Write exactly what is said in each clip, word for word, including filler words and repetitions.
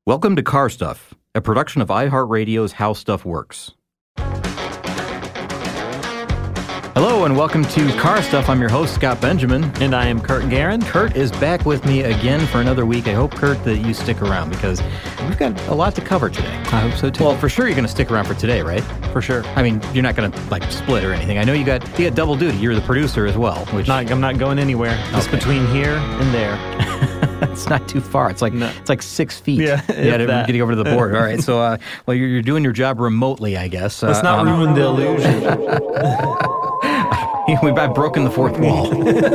Welcome to Car Stuff, a production of iHeartRadio's How Stuff Works. Hello and welcome to Car Stuff. I'm your host, Scott Benjamin. And I am Kurt Guerin. Kurt is back with me again for another week. I hope, Kurt, that you stick around because we've got a lot to cover today. I hope so, too. Well, for sure you're going to stick around for today, right? For sure. I mean, you're not going to, like, split or anything. I know you got you got double duty. You're the producer as well. Which not, I'm not going anywhere. Just okay. Between here and there. It's not too far. It's like no. it's like six feet. Yeah, yeah to, getting over to the board. All right. So, uh, well, you're, you're doing your job remotely, I guess. Let's uh, not um, ruin the illusion. We've broken the fourth wall.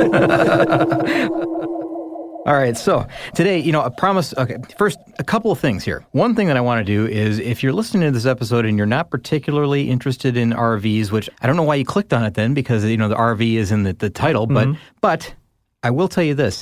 All right, so today, you know, I promise, okay, first, a couple of things here. One thing that I want to do is if you're listening to this episode and you're not particularly interested in R Vs, which I don't know why you clicked on it then because, you know, the R V is in the, the title, but mm-hmm. but I will tell you this.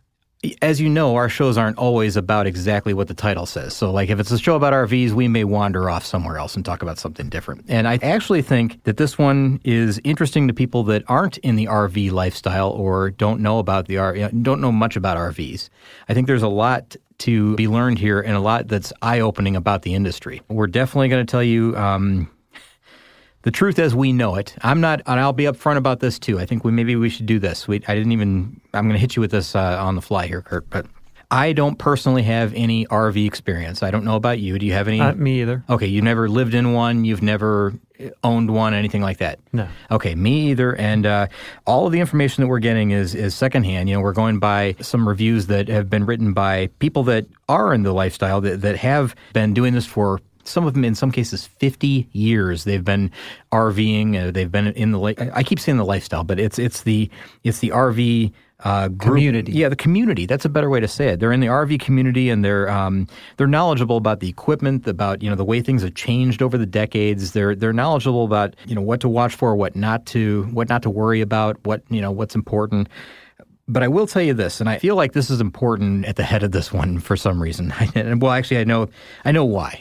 As you know, our shows aren't always about exactly what the title says. So, like, if it's a show about R Vs, we may wander off somewhere else and talk about something different. And I actually think that this one is interesting to people that aren't in the R V lifestyle or don't know about the R, don't know much about R Vs. I think there's a lot to be learned here and a lot that's eye-opening about the industry. We're definitely going to tell you um, the truth as we know it. I'm not, and I'll be upfront about this too. I think we maybe we should do this. We, I didn't even, I'm going to hit you with this uh, on the fly here, Kurt, but I don't personally have any R V experience. I don't know about you. Do you have any? Uh, me either. Okay, you never lived in one. You've never owned one, anything like that? No. Okay, me either. And uh, all of the information that we're getting is is secondhand. You know, we're going by some reviews that have been written by people that are in the lifestyle, that, that have been doing this for some of them, in some cases, fifty years. They've been RVing. Uh, they've been in the. I keep saying the lifestyle, but it's it's the it's the R V uh, group. Community. Yeah, the community. That's a better way to say it. They're in the R V community, and they're um, they're knowledgeable about the equipment, about you know the way things have changed over the decades. They're they're knowledgeable about you know what to watch for, what not to what not to worry about, what you know what's important. But I will tell you this, and I feel like this is important at the head of this one for some reason. Well, actually, I know I know why.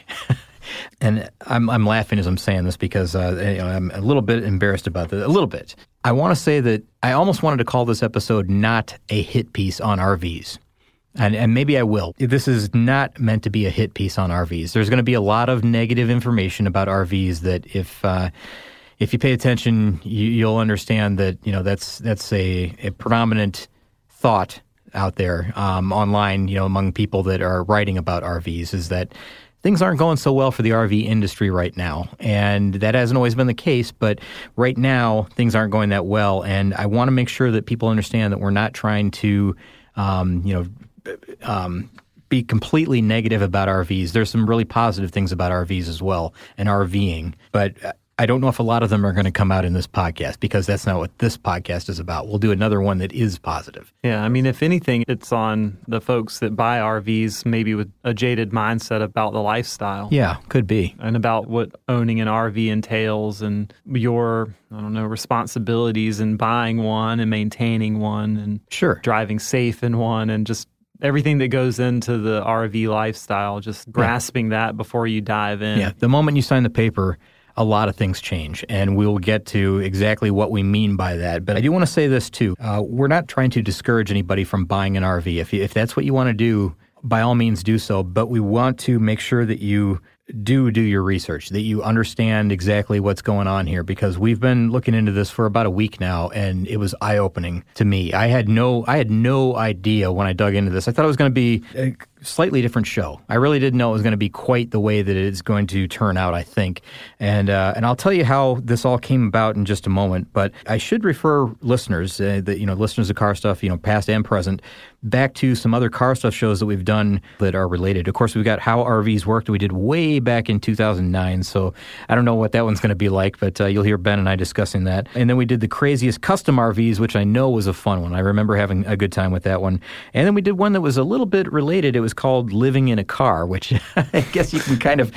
And I'm I'm laughing as I'm saying this because uh, you know, I'm a little bit embarrassed about this. A little bit. I want to say that I almost wanted to call this episode not a hit piece on R Vs. And, and maybe I will. This is not meant to be a hit piece on R Vs. There's going to be a lot of negative information about R Vs that if uh, if you pay attention, you, you'll understand that you know that's that's a, a predominant thought out there um, online, you know, among people that are writing about R Vs is that things aren't going so well for the R V industry right now, and that hasn't always been the case, but right now things aren't going that well, and I want to make sure that people understand that we're not trying to, um, you know, um, be completely negative about R Vs. There's some really positive things about R Vs as well, and RVing, but I don't know if a lot of them are going to come out in this podcast because that's not what this podcast is about. We'll do another one that is positive. Yeah, I mean, if anything, it's on the folks that buy R Vs maybe with a jaded mindset about the lifestyle. Yeah, could be. And about what owning an R V entails and your, I don't know, responsibilities in buying one and maintaining one and sure. driving safe in one and just everything that goes into the R V lifestyle, just grasping yeah. that before you dive in. Yeah, the moment you sign the paper, a lot of things change, and we'll get to exactly what we mean by that. But I do want to say this, too. Uh, we're not trying to discourage anybody from buying an R V. If, if that's what you want to do, by all means do so. But we want to make sure that you do do your research, that you understand exactly what's going on here, because we've been looking into this for about a week now, and it was eye-opening to me. I had no I had no idea when I dug into this. I thought it was going to be a slightly different show. I really didn't know it was going to be quite the way that it's going to turn out, I think. And uh, and I'll tell you how this all came about in just a moment, but I should refer listeners, uh, the, you know, listeners of Car Stuff, you know, past and present, back to some other Car Stuff shows that we've done that are related. Of course, we've got How R Vs Worked. We did way back in two thousand nine, so I don't know what that one's going to be like, but uh, you'll hear Ben and I discussing that. And then we did the Craziest Custom R Vs, which I know was a fun one. I remember having a good time with that one. And then we did one that was a little bit related. It was called Living in a Car, which I guess you can kind of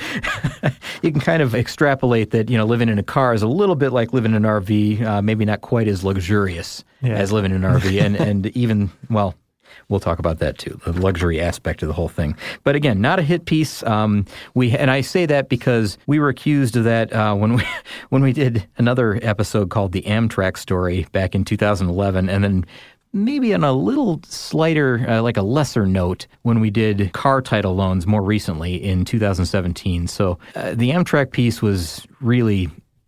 you can kind of extrapolate that, you know, living in a car is a little bit like living in an R V, uh, maybe not quite as luxurious yeah. as living in an R V, and, and even, well, we'll talk about that too, the luxury aspect of the whole thing. But again, not a hit piece. Um, we and I say that because we were accused of that uh, when we when we did another episode called The Amtrak Story back in two thousand eleven, and then maybe on a little slighter, uh, like a lesser note, when we did car title loans more recently in two thousand seventeen. So uh, the Amtrak piece was really...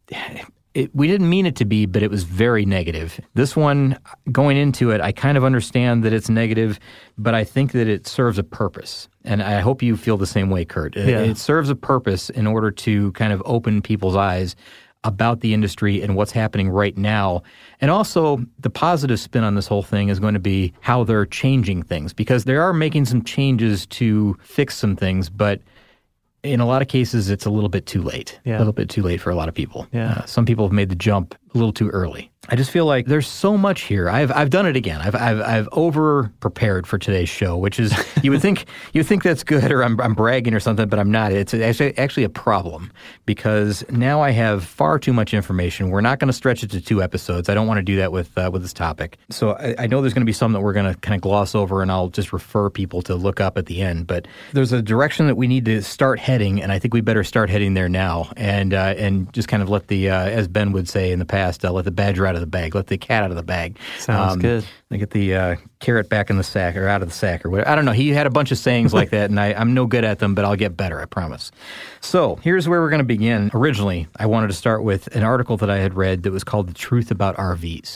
It, we didn't mean it to be, but it was very negative. This one, going into it, I kind of understand that it's negative, but I think that it serves a purpose. And I hope you feel the same way, Kurt. It, yeah. it serves a purpose in order to kind of open people's eyes about the industry and what's happening right now. And also, the positive spin on this whole thing is going to be how they're changing things, because they are making some changes to fix some things, but in a lot of cases, it's a little bit too late. Yeah. A little bit too late for a lot of people. Yeah. Uh, some people have made the jump a little too early. I just feel like there's so much here. I've I've done it again. I've I've I've over prepared for today's show, which is you would think you would think that's good, or I'm I'm bragging or something, but I'm not. It's actually actually a problem, because now I have far too much information. We're not going to stretch it to two episodes. I don't want to do that with uh, with this topic. So I, I know there's going to be some that we're going to kind of gloss over, and I'll just refer people to look up at the end. But there's a direction that we need to start heading, and I think we better start heading there now, and uh, and just kind of let the uh, as Ben would say in the past, uh, let the badger out of the bag, let the cat out of the bag. Sounds um, good. I get the uh, carrot back in the sack, or out of the sack, or whatever. I don't know. He had a bunch of sayings like that, and I, I'm no good at them, but I'll get better, I promise. So here's where we're going to begin. Originally, I wanted to start with an article that I had read that was called "The Truth About R Vs."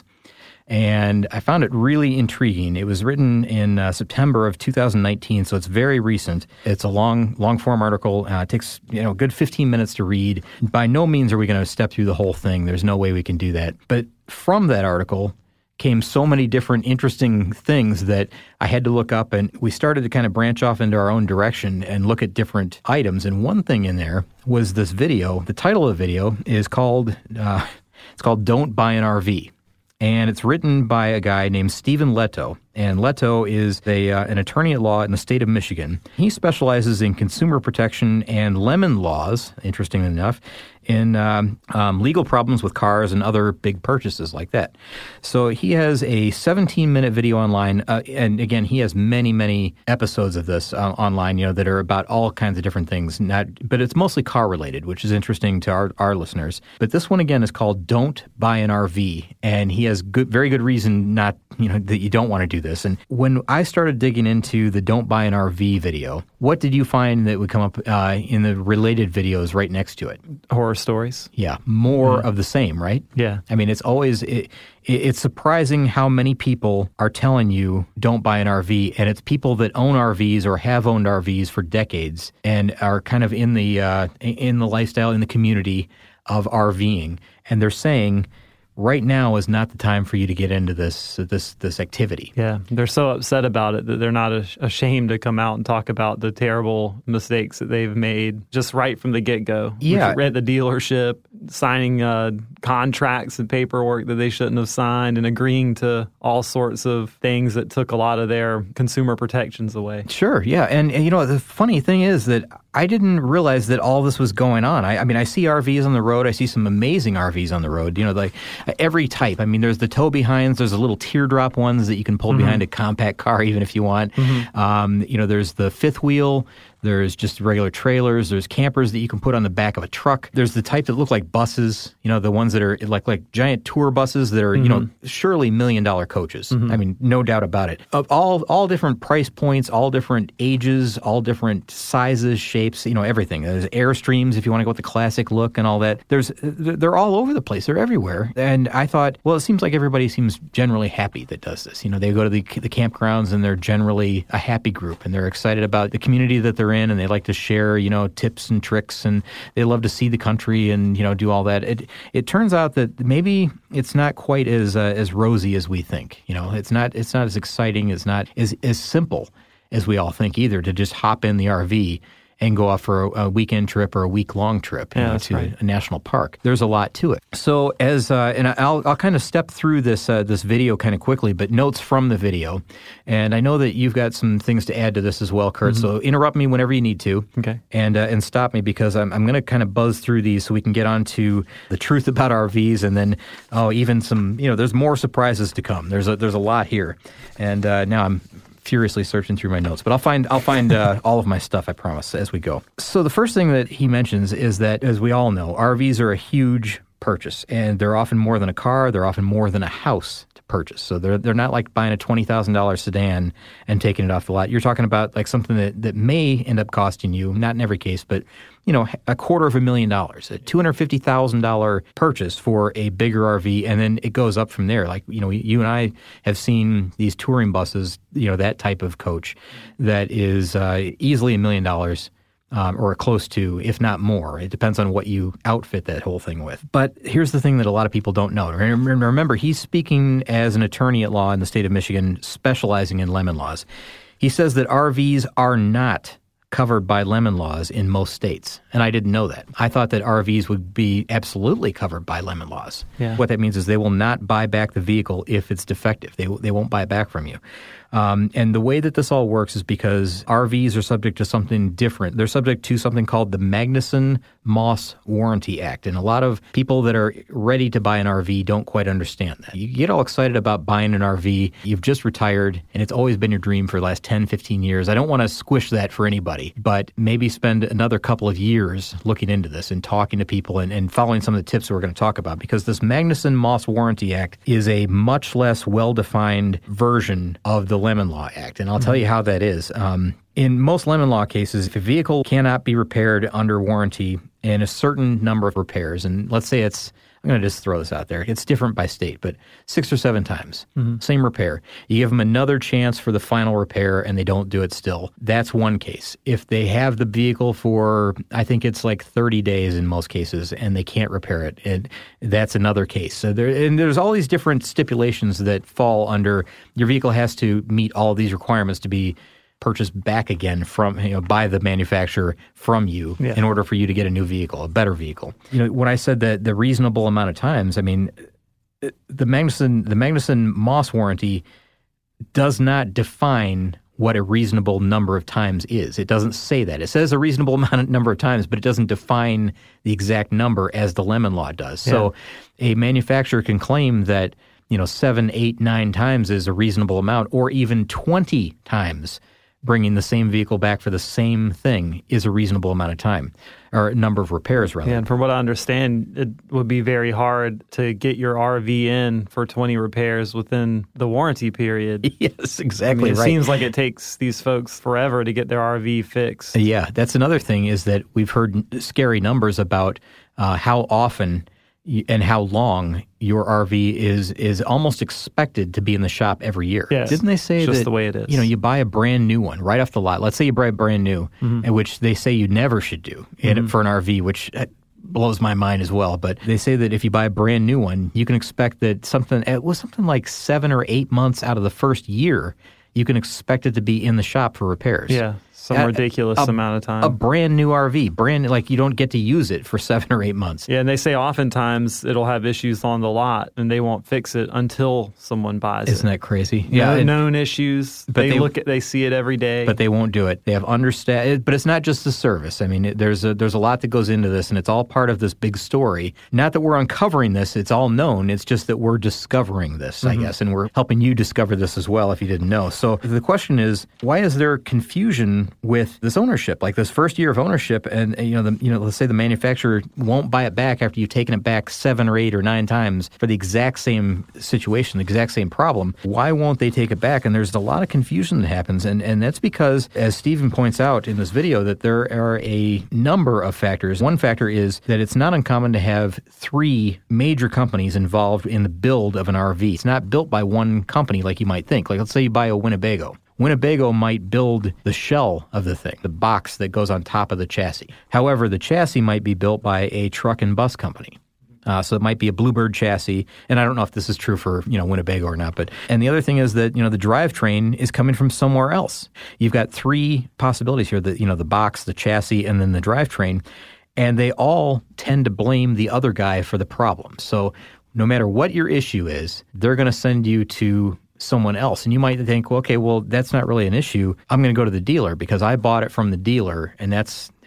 And I found it really intriguing. It was written in uh, September of two thousand nineteen, so it's very recent. It's a long, long-form article. Uh, it takes, you know, a good fifteen minutes to read. By no means are we going to step through the whole thing. There's no way we can do that. But from that article came so many different interesting things that I had to look up, and we started to kind of branch off into our own direction and look at different items. And one thing in there was this video. The title of the video is called, uh, it's called "Don't Buy an R V." And it's written by a guy named Stephen Leto. And Leto is a, uh, an attorney at law in the state of Michigan. He specializes in consumer protection and lemon laws, interestingly enough, in um, um, legal problems with cars and other big purchases like that. So he has a seventeen-minute video online, uh, and again, he has many, many episodes of this uh, online, you know, that are about all kinds of different things. Not, but it's mostly car-related, which is interesting to our, our listeners. But this one again is called "Don't Buy an R V," and he has good, very good reason not, you know, that you don't want to do this. And when I started digging into the "Don't Buy an R V" video, what did you find that would come up uh, in the related videos right next to it? Horror stories. Yeah, more yeah. of the same, right? Yeah. I mean, it's always, it, it's surprising how many people are telling you don't buy an R V, and it's people that own R Vs or have owned R Vs for decades and are kind of in the uh, in the lifestyle, in the community of RVing, and they're saying, right now is not the time for you to get into this this this activity. Yeah, they're so upset about it that they're not ashamed to come out and talk about the terrible mistakes that they've made just right from the get-go. Yeah. At the dealership, signing uh, contracts and paperwork that they shouldn't have signed, and agreeing to all sorts of things that took a lot of their consumer protections away. Sure, yeah. And, and you know, the funny thing is that I didn't realize that all this was going on. I, I mean, I see R Vs on the road. I see some amazing R Vs on the road, you know, like every type. I mean, there's the tow behinds. There's the little teardrop ones that you can pull mm-hmm. behind a compact car even if you want. Mm-hmm. Um, you know, there's the fifth wheel. There's just regular trailers. There's campers that you can put on the back of a truck. There's the type that look like buses, you know, the ones that are like like giant tour buses that are, mm-hmm. you know, surely million-dollar coaches. Mm-hmm. I mean, no doubt about it. Of all all different price points, all different ages, all different sizes, shapes, you know, everything. There's Airstreams if you want to go with the classic look and all that. There's They're all over the place. They're everywhere. And I thought, well, it seems like everybody seems generally happy that does this. You know, they go to the, the campgrounds and they're generally a happy group, and they're excited about the community that they're in, and they like to share, you know, tips and tricks, and they love to see the country and, you know, do all that. It it turns out that maybe it's not quite as uh, as rosy as we think. You know, it's not it's not as exciting, it's not as as simple as we all think either, to just hop in the R V and go off for a, a weekend trip or a week-long trip you yeah, know, to right. a national park. There's a lot to it. So as uh, and I'll I'll kind of step through this uh, this video kind of quickly, but notes from the video. And I know that you've got some things to add to this as well, Kurt. Mm-hmm. So interrupt me whenever you need to. Okay. And uh, and stop me, because I'm I'm going to kind of buzz through these so we can get on to the truth about R Vs, and then oh even some you know there's more surprises to come. There's a there's a lot here, and uh, now I'm furiously searching through my notes, but I'll find I'll find uh, all of my stuff, I promise, as we go. So the first thing that he mentions is that, as we all know, R Vs are a huge purchase, and they're often more than a car. They're often more than a house to purchase. So they're they're not like buying a twenty thousand dollars sedan and taking it off the lot. You're talking about like something that, that may end up costing you, not in every case, but you know, a quarter of a million dollars, a two hundred fifty thousand dollars purchase for a bigger R V, and then it goes up from there. Like, you know, you and I have seen these touring buses, you know, that type of coach that is uh, easily a million dollars. Um, or close to, if not more. It depends on what you outfit that whole thing with. But here's the thing that a lot of people don't know. Remember, he's speaking as an attorney at law in the state of Michigan, specializing in lemon laws. He says that R Vs are not covered by lemon laws in most states. And I didn't know that. I thought that R Vs would be absolutely covered by lemon laws. Yeah. What that means is they will not buy back the vehicle if it's defective. They they won't buy it back from you. Um, and the way that this all works is because R Vs are subject to something different. They're subject to something called the Magnuson-Moss Warranty Act. And a lot of people that are ready to buy an R V don't quite understand that. You get all excited about buying an R V. You've just retired, and it's always been your dream for the last ten, fifteen years. I don't want to squish that for anybody, but maybe spend another couple of years looking into this and talking to people and, and following some of the tips that we're going to talk about, because this Magnuson-Moss Warranty Act is a much less well-defined version of the Lemon Law Act, and I'll tell you how that is. Um, in most lemon law cases, if a vehicle cannot be repaired under warranty in a certain number of repairs, and let's say it's, I'm going to just throw this out there, it's different by state, but six or seven times, mm-hmm. same repair. You give them another chance for the final repair and they don't do it still. That's one case. If they have the vehicle for, I think it's like thirty days in most cases, and they can't repair it, and that's another case. So there, and there's all these different stipulations that fall under, your vehicle has to meet all of these requirements to be purchased back again from, you know, by the manufacturer from you yeah. in order for you to get a new vehicle, a better vehicle. You know, when I said that the reasonable amount of times, I mean, the Magnuson, the Magnuson-Moss warranty does not define what a reasonable number of times is. It doesn't say that. It says a reasonable amount of number of times, but it doesn't define the exact number as the lemon law does. Yeah. So a manufacturer can claim that, you know, seven, eight, nine times is a reasonable amount, or even twenty times bringing the same vehicle back for the same thing is a reasonable amount of time, or number of repairs, rather. Yeah, and from what I understand, it would be very hard to get your R V in for twenty repairs within the warranty period. Yes, exactly I mean, it right. It seems like it takes these folks forever to get their R V fixed. Yeah, that's another thing, is that we've heard scary numbers about uh, how often and how long your R V is is almost expected to be in the shop every year. Yes. Didn't they say it's just that, the way it is. You know, you buy a brand new one right off the lot. Let's say you buy a brand new, mm-hmm. in which they say you never should do mm-hmm. in, for an R V, which blows my mind as well. But they say that if you buy a brand new one, you can expect that something, it was something like seven or eight months out of the first year, you can expect it to be in the shop for repairs. Yeah. Some At ridiculous a, amount of time. A brand new R V, brand like you don't get to use it for seven or eight months. Yeah, and they say oftentimes it'll have issues on the lot, and they won't fix it until someone buys Isn't it. Isn't that crazy? Yeah, no, known issues. But they, they look at, they see it every day, but they won't do it. They have understaffed. But it's not just the service. I mean, it, there's a, there's a lot that goes into this, and it's all part of this big story. Not that we're uncovering this; it's all known. It's just that we're discovering this, mm-hmm. I guess, and we're helping you discover this as well if you didn't know. So the question is, why is there confusion with this ownership? Like this first year of ownership, and you know, the, you know, let's say the manufacturer won't buy it back after you've taken it back seven or eight or nine times for the exact same situation, the exact same problem. Why won't they take it back? And there's a lot of confusion that happens, and and that's because, as Stephen points out in this video, that there are a number of factors. One factor is that it's not uncommon to have three major companies involved in the build of an R V. It's not built by one company like you might think. Like let's say you buy a Winnebago. Winnebago might build the shell of the thing, the box that goes on top of the chassis. However, the chassis might be built by a truck and bus company. Uh, so it might be a Bluebird chassis, and I don't know if this is true for, you know, Winnebago or not. But and the other thing is that, you know, the drivetrain is coming from somewhere else. You've got three possibilities here: the you know the box, the chassis, and then the drivetrain, and they all tend to blame the other guy for the problem. So no matter what your issue is, they're going to send you to someone else. And you might think, well, okay, well, that's not really an issue. I'm going to go to the dealer because I bought it from the dealer, and that's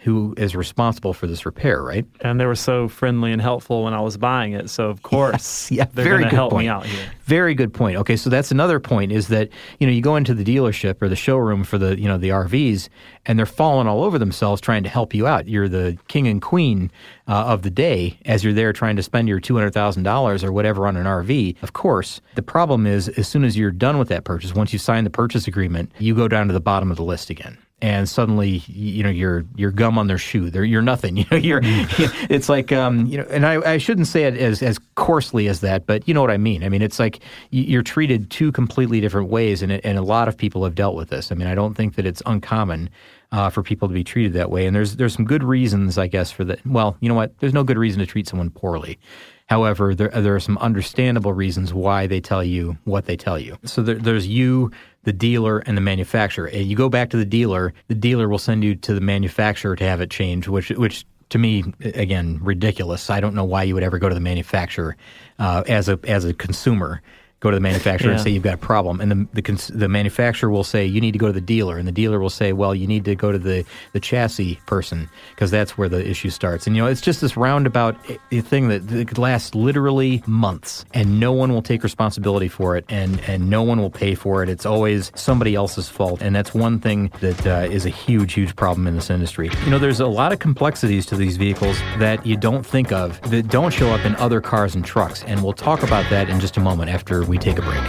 who is responsible for this repair, right? And they were so friendly and helpful when I was buying it. So, of course, yes, yeah, they're very going to good help point. me out here. Very good point. Okay, so that's another point is that, you know, you go into the dealership or the showroom for the, you know, the R Vs, and they're falling all over themselves trying to help you out. You're the king and queen uh, of the day as you're there trying to spend your two hundred thousand dollars or whatever on an R V. Of course, the problem is as soon as you're done with that purchase, once you sign the purchase agreement, you go down to the bottom of the list again. And suddenly, you know, you're you're gum on their shoe. They're, you're nothing. You know, you're. It's like, um, you know, and I, I shouldn't say it as as coarsely as that, but you know what I mean. I mean, it's like you're treated two completely different ways, and it, and a lot of people have dealt with this. I mean, I don't think that it's uncommon uh, for people to be treated that way. And there's there's some good reasons, I guess, for that. Well, you know what? There's no good reason to treat someone poorly. However, there there are some understandable reasons why they tell you what they tell you. So there, there's you, the dealer, and the manufacturer. And you go back to the dealer, the dealer will send you to the manufacturer to have it changed, which which to me, again, ridiculous. I don't know why you would ever go to the manufacturer uh, as a as a consumer. Go to the manufacturer yeah. and say you've got a problem, and the, the cons- the manufacturer will say you need to go to the dealer, and the dealer will say, well, you need to go to the, the chassis person because that's where the issue starts. And you know, it's just this roundabout thing that, that could last literally months, and no one will take responsibility for it, and and no one will pay for it. It's always somebody else's fault, and that's one thing that uh, is a huge, huge problem in this industry. You know, there's a lot of complexities to these vehicles that you don't think of that don't show up in other cars and trucks, and we'll talk about that in just a moment after we take a break.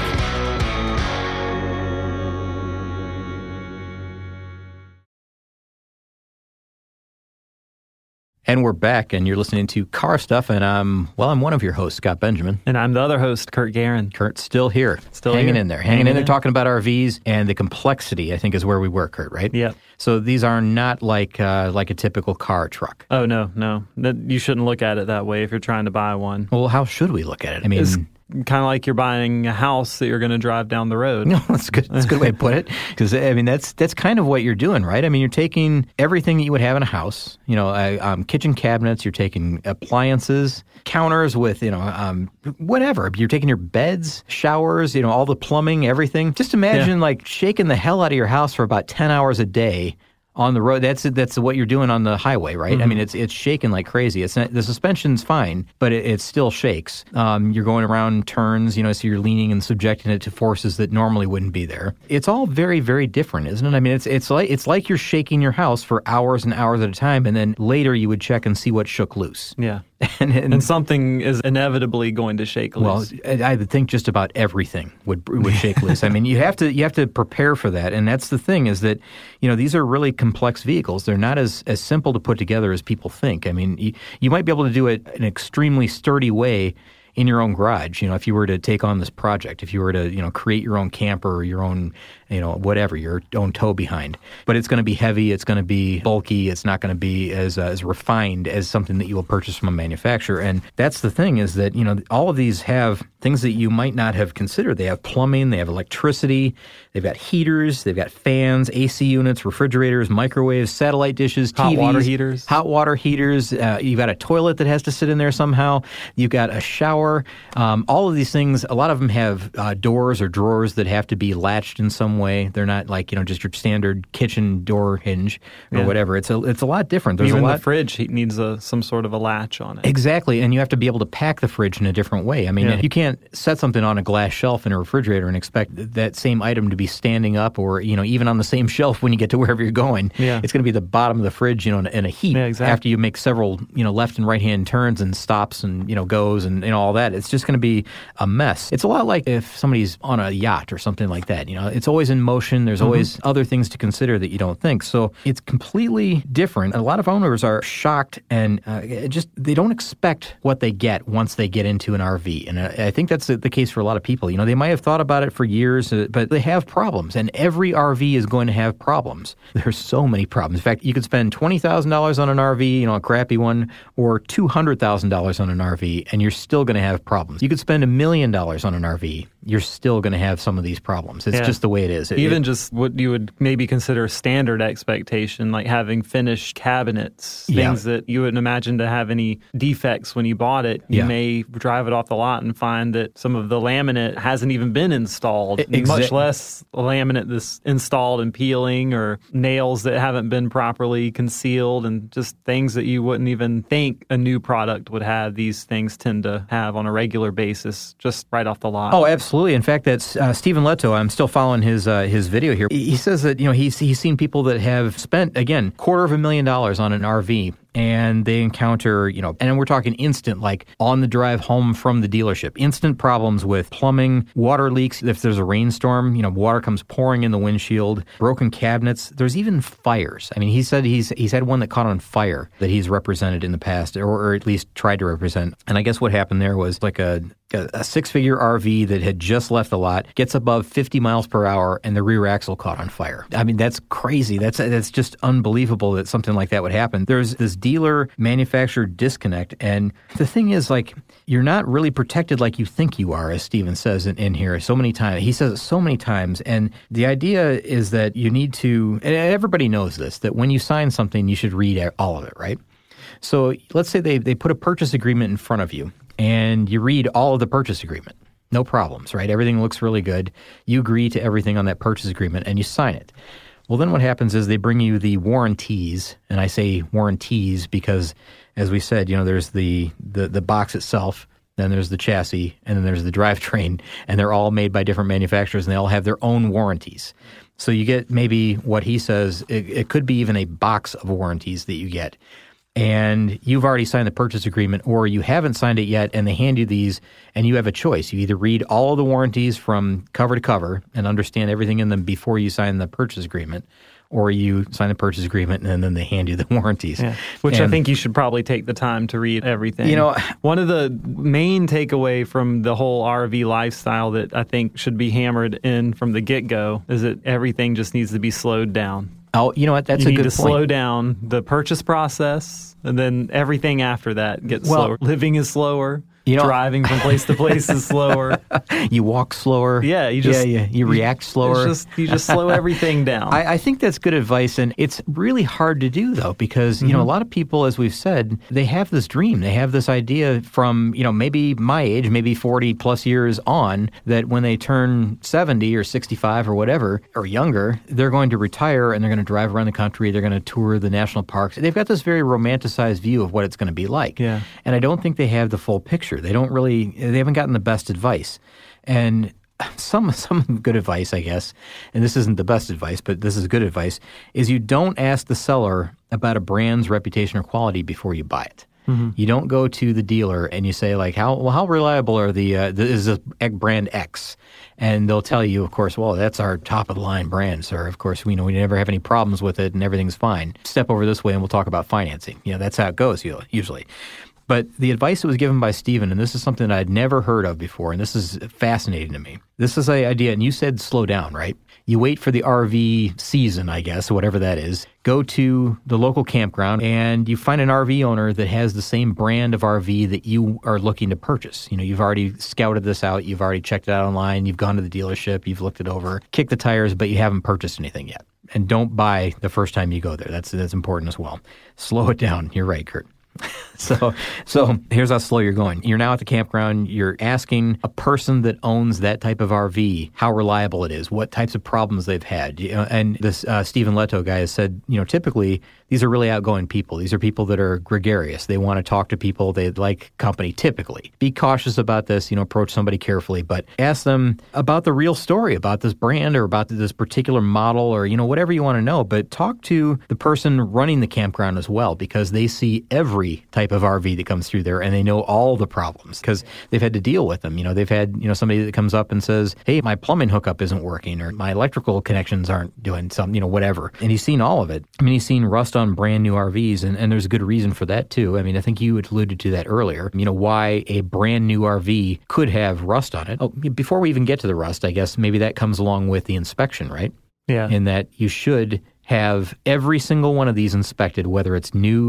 And we're back, and you're listening to Car Stuff, and I'm, well, I'm one of your hosts, Scott Benjamin. And I'm the other host, Kurt Guerin. Kurt's still here. Still hanging here. in there. Hanging, hanging in there, in. talking about R Vs, and the complexity, I think, is where we were, Kurt, right? Yep. So these are not like uh, like a typical car or truck. Oh, no, no. That, you shouldn't look at it that way if you're trying to buy one. Well, how should we look at it? I mean... It's kind of like you're buying a house that you're going to drive down the road. No, that's good. That's a good way to put it. Because I mean, that's that's kind of what you're doing, right? I mean, you're taking everything that you would have in a house. You know, uh, um, kitchen cabinets. You're taking appliances, counters with you know, um, whatever. You're taking your beds, showers. You know, all the plumbing, everything. Just imagine yeah. like shaking the hell out of your house for about ten hours a day. On the road, that's that's what you're doing on the highway, right? Mm-hmm. I mean, it's it's shaking like crazy. It's not, the suspension's fine, but it, it still shakes. Um, you're going around turns, you know, so you're leaning and subjecting it to forces that normally wouldn't be there. It's all very, very different, isn't it? I mean, it's it's like it's like you're shaking your house for hours and hours at a time, and then later you would check and see what shook loose. Yeah. And, and, and something is inevitably going to shake loose. Well, I would think just about everything would would shake loose. I mean, you have to you have to prepare for that, and that's the thing is that you know these are really complex vehicles. They're not as, as simple to put together as people think. I mean, you, you might be able to do it in an extremely sturdy way in your own garage. You know, if you were to take on this project, if you were to you know create your own camper or your own you know whatever your own tow behind, but it's going to be heavy, it's going to be bulky, it's not going to be as uh, as refined as something that you will purchase from a manufacturer. And that's the thing is that you know all of these have things that you might not have considered. They have plumbing, they have electricity, they've got heaters, they've got fans, A C units, refrigerators, microwaves, satellite dishes, T Vs, hot water heaters, hot water heaters. Uh, you've got a toilet that has to sit in there somehow. You've got a shower. Um, all of these things, a lot of them have uh, doors or drawers that have to be latched in some way. They're not like you know just your standard kitchen door hinge or yeah. whatever. It's a it's a lot different. There's Even a lot, the fridge needs a, some sort of a latch on it. Exactly, and you have to be able to pack the fridge in a different way. I mean, yeah. you can't set something on a glass shelf in a refrigerator and expect that same item to be standing up or you know even on the same shelf when you get to wherever you're going. Yeah. It's going to be the bottom of the fridge, you know, in, in a heap yeah, exactly. after you make several you know left and right hand turns and stops and you know goes and, and all that. It's just going to be a mess. It's a lot like if somebody's on a yacht or something like that. You know, it's always in motion. There's mm-hmm. always other things to consider that you don't think. So it's completely different. A lot of owners are shocked and uh, just they don't expect what they get once they get into an R V. And I, I think that's the, the case for a lot of people. You know, they might have thought about it for years, uh, but they have problems. And every R V is going to have problems. There's so many problems. In fact, you could spend twenty thousand dollars on an R V, you know, a crappy one, or two hundred thousand dollars on an R V, and you're still going to have problems. You could spend a million dollars on an R V, you're still going to have some of these problems. It's yeah. just the way it is. It, Even it, just what you would maybe consider standard expectation, like having finished cabinets, things yeah. that you wouldn't imagine to have any defects when you bought it. You yeah. may drive it off the lot and find that some of the laminate hasn't even been installed, Exa- much less laminate that's installed and peeling, or nails that haven't been properly concealed, and just things that you wouldn't even think a new product would have. These things tend to have on a regular basis, just right off the lot. Oh, absolutely. In fact, that's uh, Stephen Leto. I'm still following his uh, his video here. He says that, you know, he's he's seen people that have spent, again, quarter of a million dollars on an R V, and they encounter, you know, and we're talking instant, like on the drive home from the dealership, instant problems with plumbing, water leaks. If there's a rainstorm, you know, water comes pouring in the windshield, broken cabinets. There's even fires. I mean, he said he's he's had one that caught on fire that he's represented in the past, or, or at least tried to represent. And I guess what happened there was like a a six-figure R V that had just left the lot, gets above fifty miles per hour, and the rear axle caught on fire. I mean, that's crazy. That's that's just unbelievable that something like that would happen. There's this dealer-manufacturer disconnect, and the thing is, like, you're not really protected like you think you are, as Stephen says in, in here so many times. He says it so many times, and the idea is that you need to, and everybody knows this, that when you sign something, you should read all of it, right? So let's say they, they put a purchase agreement in front of you, and you read all of the purchase agreement. No problems, right? Everything looks really good. You agree to everything on that purchase agreement, and you sign it. Well, then what happens is they bring you the warranties, and I say warranties because, as we said, you know, there's the, the, the box itself, then there's the chassis, and then there's the drivetrain, and they're all made by different manufacturers, and they all have their own warranties. So you get maybe what he says, it, it could be even a box of warranties that you get. And you've already signed the purchase agreement, or you haven't signed it yet, and they hand you these, and you have a choice. You either read all of the warranties from cover to cover and understand everything in them before you sign the purchase agreement, or you sign the purchase agreement and then they hand you the warranties. Yeah. Which and, I think you should probably take the time to read everything. You know, one of the main takeaway from the whole R V lifestyle that I think should be hammered in from the get-go is that everything just needs to be slowed down. Oh, you know what? That's you a good point. You point. need to slow down the purchase process, and then everything after that gets well, slower. Living is slower. You know, driving from place to place is slower. You walk slower. Yeah, you just yeah, yeah. You react slower. It's just, you just slow everything down. I, I think that's good advice, and it's really hard to do though, because you mm-hmm. know a lot of people, as we've said, they have this dream, they have this idea from you know maybe my age, maybe forty plus years on, that when they turn seventy or sixty-five or whatever or younger, they're going to retire and they're going to drive around the country. They're going to tour the national parks. They've got this very romanticized view of what it's going to be like. Yeah. And I don't think they have the full picture. They don't really, they haven't gotten the best advice. And some some good advice, I guess, and this isn't the best advice, but this is good advice, is you don't ask the seller about a brand's reputation or quality before you buy it. Mm-hmm. You don't go to the dealer and you say, like, how well, how reliable are the, uh, the is this brand X? And they'll tell you, of course, well, that's our top-of-the-line brand, sir. Of course, we know we never have any problems with it and everything's fine. Step over this way and we'll talk about financing. You know, that's how it goes usually. But the advice that was given by Stephen, and this is something that I'd never heard of before, and this is fascinating to me. This is the idea, and you said slow down, right? You wait for the R V season, I guess, whatever that is. Go to the local campground, and you find an R V owner that has the same brand of R V that you are looking to purchase. You know, you've already scouted this out. You've already checked it out online. You've gone to the dealership. You've looked it over, kicked the tires, but you haven't purchased anything yet. And don't buy the first time you go there. That's that's important as well. Slow it down. You're right, Kurt. So so here's how slow you're going. You're now at the campground. You're asking a person that owns that type of R V how reliable it is, what types of problems they've had. You know, and this uh, Stephen Leto guy has said, you know, typically these are really outgoing people. These are people that are gregarious. They want to talk to people. They like company, typically. Be cautious about this. You know, approach somebody carefully, but ask them about the real story, about this brand or about this particular model or, you know, whatever you want to know. But talk to the person running the campground as well, because they see every type of R V that comes through there, and they know all the problems because they've had to deal with them. You know, they've had, you know, somebody that comes up and says, hey, my plumbing hookup isn't working, or my electrical connections aren't doing something, you know, whatever. And he's seen all of it. I mean, he's seen rust on brand new R Vs, and, and there's a good reason for that too. I mean, I think you had alluded to that earlier, you know, why a brand new R V could have rust on it. Oh, before we even get to the rust, I guess maybe that comes along with the inspection, right? Yeah. In that you should have every single one of these inspected, whether it's new,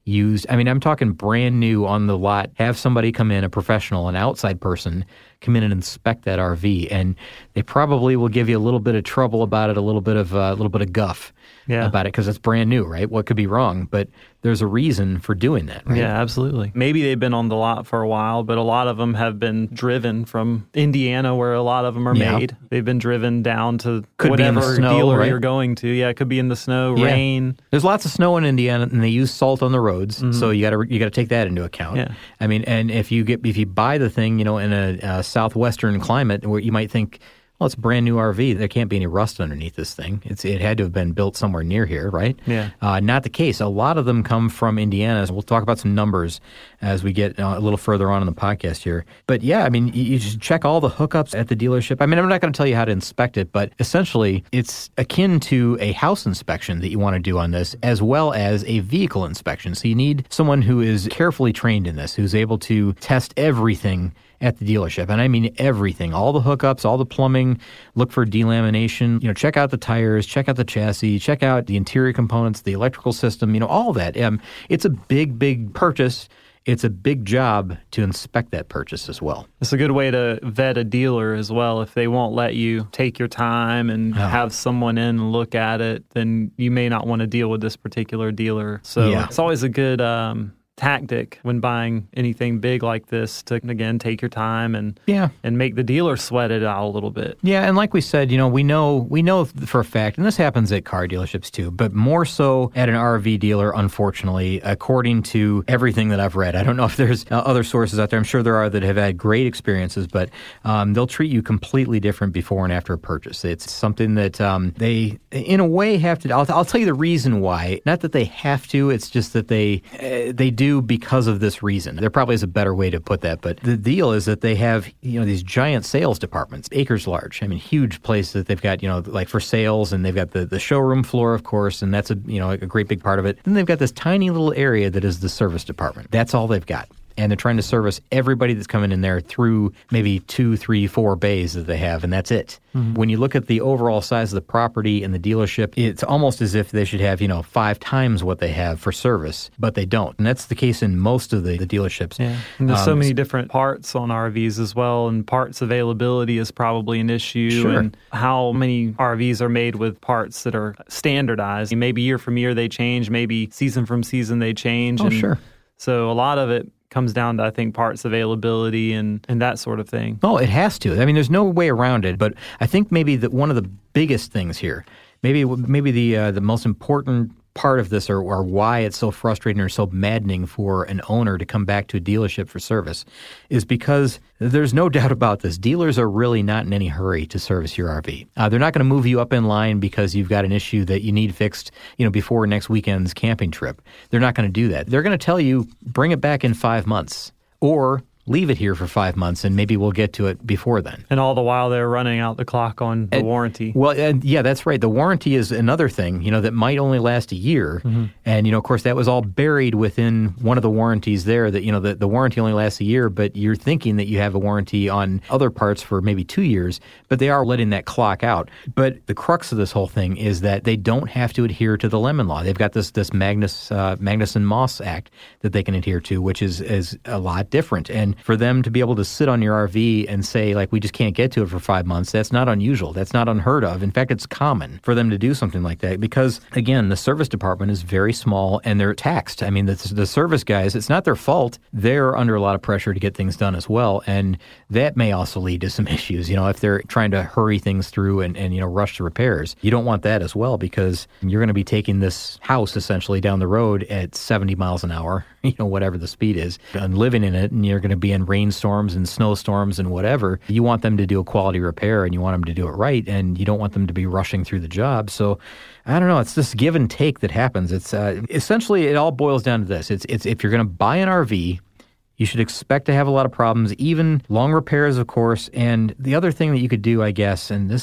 used. I mean, I'm talking brand new on the lot. Have somebody come in, a professional, an outside person, come in and inspect that R V, and they probably will give you a little bit of trouble about it, a little bit of uh, a little bit of guff yeah. about it because it's brand new, right? What could be wrong? But there's a reason for doing that, right? Yeah, absolutely. Maybe they've been on the lot for a while, but a lot of them have been driven from Indiana, where a lot of them are yeah. made. They've been driven down to could whatever be in the snow, dealer right? you're going to. Yeah, it could be in the snow, yeah. rain. There's lots of snow in Indiana, and they use salt on the roads, mm-hmm. so you got to you got to take that into account. Yeah. I mean, and if you get if you buy the thing, you know, in a, a southwestern climate where you might think, well, it's a brand new R V. There can't be any rust underneath this thing. It's It had to have been built somewhere near here, right? Yeah. Uh, not the case. A lot of them come from Indiana. We'll talk about some numbers as we get uh, a little further on in the podcast here. But yeah, I mean, you, you just check all the hookups at the dealership. I mean, I'm not going to tell you how to inspect it, but essentially it's akin to a house inspection that you want to do on this, as well as a vehicle inspection. So you need someone who is carefully trained in this, who's able to test everything at the dealership. And I mean everything, all the hookups, all the plumbing, look for delamination, you know, check out the tires, check out the chassis, check out the interior components, the electrical system, you know, all that. Um, it's a big, big purchase. It's a big job to inspect that purchase as well. It's a good way to vet a dealer as well. If they won't let you take your time and oh. have someone in and look at it, then you may not want to deal with this particular dealer. So yeah. it's always a good um, tactic when buying anything big like this to, again, take your time and yeah. and make the dealer sweat it out a little bit. Yeah, and like we said, you know, we know we know for a fact, and this happens at car dealerships too, but more so at an R V dealer, unfortunately, according to everything that I've read. I don't know if there's uh, other sources out there. I'm sure there are that have had great experiences, but um, they'll treat you completely different before and after a purchase. It's something that um, they, in a way, have to. I'll, I'll tell you the reason why. Not that they have to. It's just that they uh, they do because of this reason. There probably is a better way to put that, but the deal is that they have, you know, these giant sales departments, acres large. I mean, huge place that they've got, you know, like for sales, and they've got the, the showroom floor, of course, and that's a, you know, a great big part of it. Then they've got this tiny little area that is the service department. That's all they've got. And they're trying to service everybody that's coming in there through maybe two, three, four bays that they have, and that's it. Mm-hmm. When you look at the overall size of the property and the dealership, it's almost as if they should have, you know, five times what they have for service, but they don't. And that's the case in most of the, the dealerships. Yeah. And there's um, so many different parts on R Vs as well, and parts availability is probably an issue. Sure. And how many R Vs are made with parts that are standardized. Maybe year from year they change, maybe season from season they change. Oh, and sure. So a lot of it comes down to, I think, parts availability and, and that sort of thing. Oh, it has to. I mean, there's no way around it. But I think maybe that one of the biggest things here, maybe maybe the uh, the most important part of this, or, or why it's so frustrating or so maddening for an owner to come back to a dealership for service, is because there's no doubt about this. Dealers are really not in any hurry to service your R V. Uh, they're not going to move you up in line because you've got an issue that you need fixed, you know, before next weekend's camping trip. They're not going to do that. They're going to tell you, bring it back in five months, or leave it here for five months, and maybe we'll get to it before then. And all the while they're running out the clock on the and, warranty. Well, and yeah, that's right. The warranty is another thing, you know, that might only last a year. Mm-hmm. And, you know, of course, that was all buried within one of the warranties there that, you know, the, the warranty only lasts a year, but you're thinking that you have a warranty on other parts for maybe two years, but they are letting that clock out. But the crux of this whole thing is that they don't have to adhere to the Lemon Law. They've got this this Magnus uh, Magnuson-Moss Act that they can adhere to, which is, is a lot different. And for them to be able to sit on your R V and say, like, we just can't get to it for five months, that's not unusual. That's not unheard of. In fact, it's common for them to do something like that because, again, the service department is very small and they're taxed. I mean, the, the service guys, it's not their fault. They're under a lot of pressure to get things done as well, and that may also lead to some issues. You know, if they're trying to hurry things through and, and you know, rush the repairs, you don't want that as well because you're going to be taking this house essentially down the road at seventy miles an hour, you know, whatever the speed is, and living in it, and you're going to be in rain storms and snowstorms and whatever. You want them to do a quality repair and you want them to do it right, and you don't want them to be rushing through the job. So I don't know. It's this give and take that happens. It's uh, essentially, it all boils down to this. It's it's if you're going to buy an R V, you should expect to have a lot of problems, even long repairs, of course. And the other thing that you could do, I guess, and this is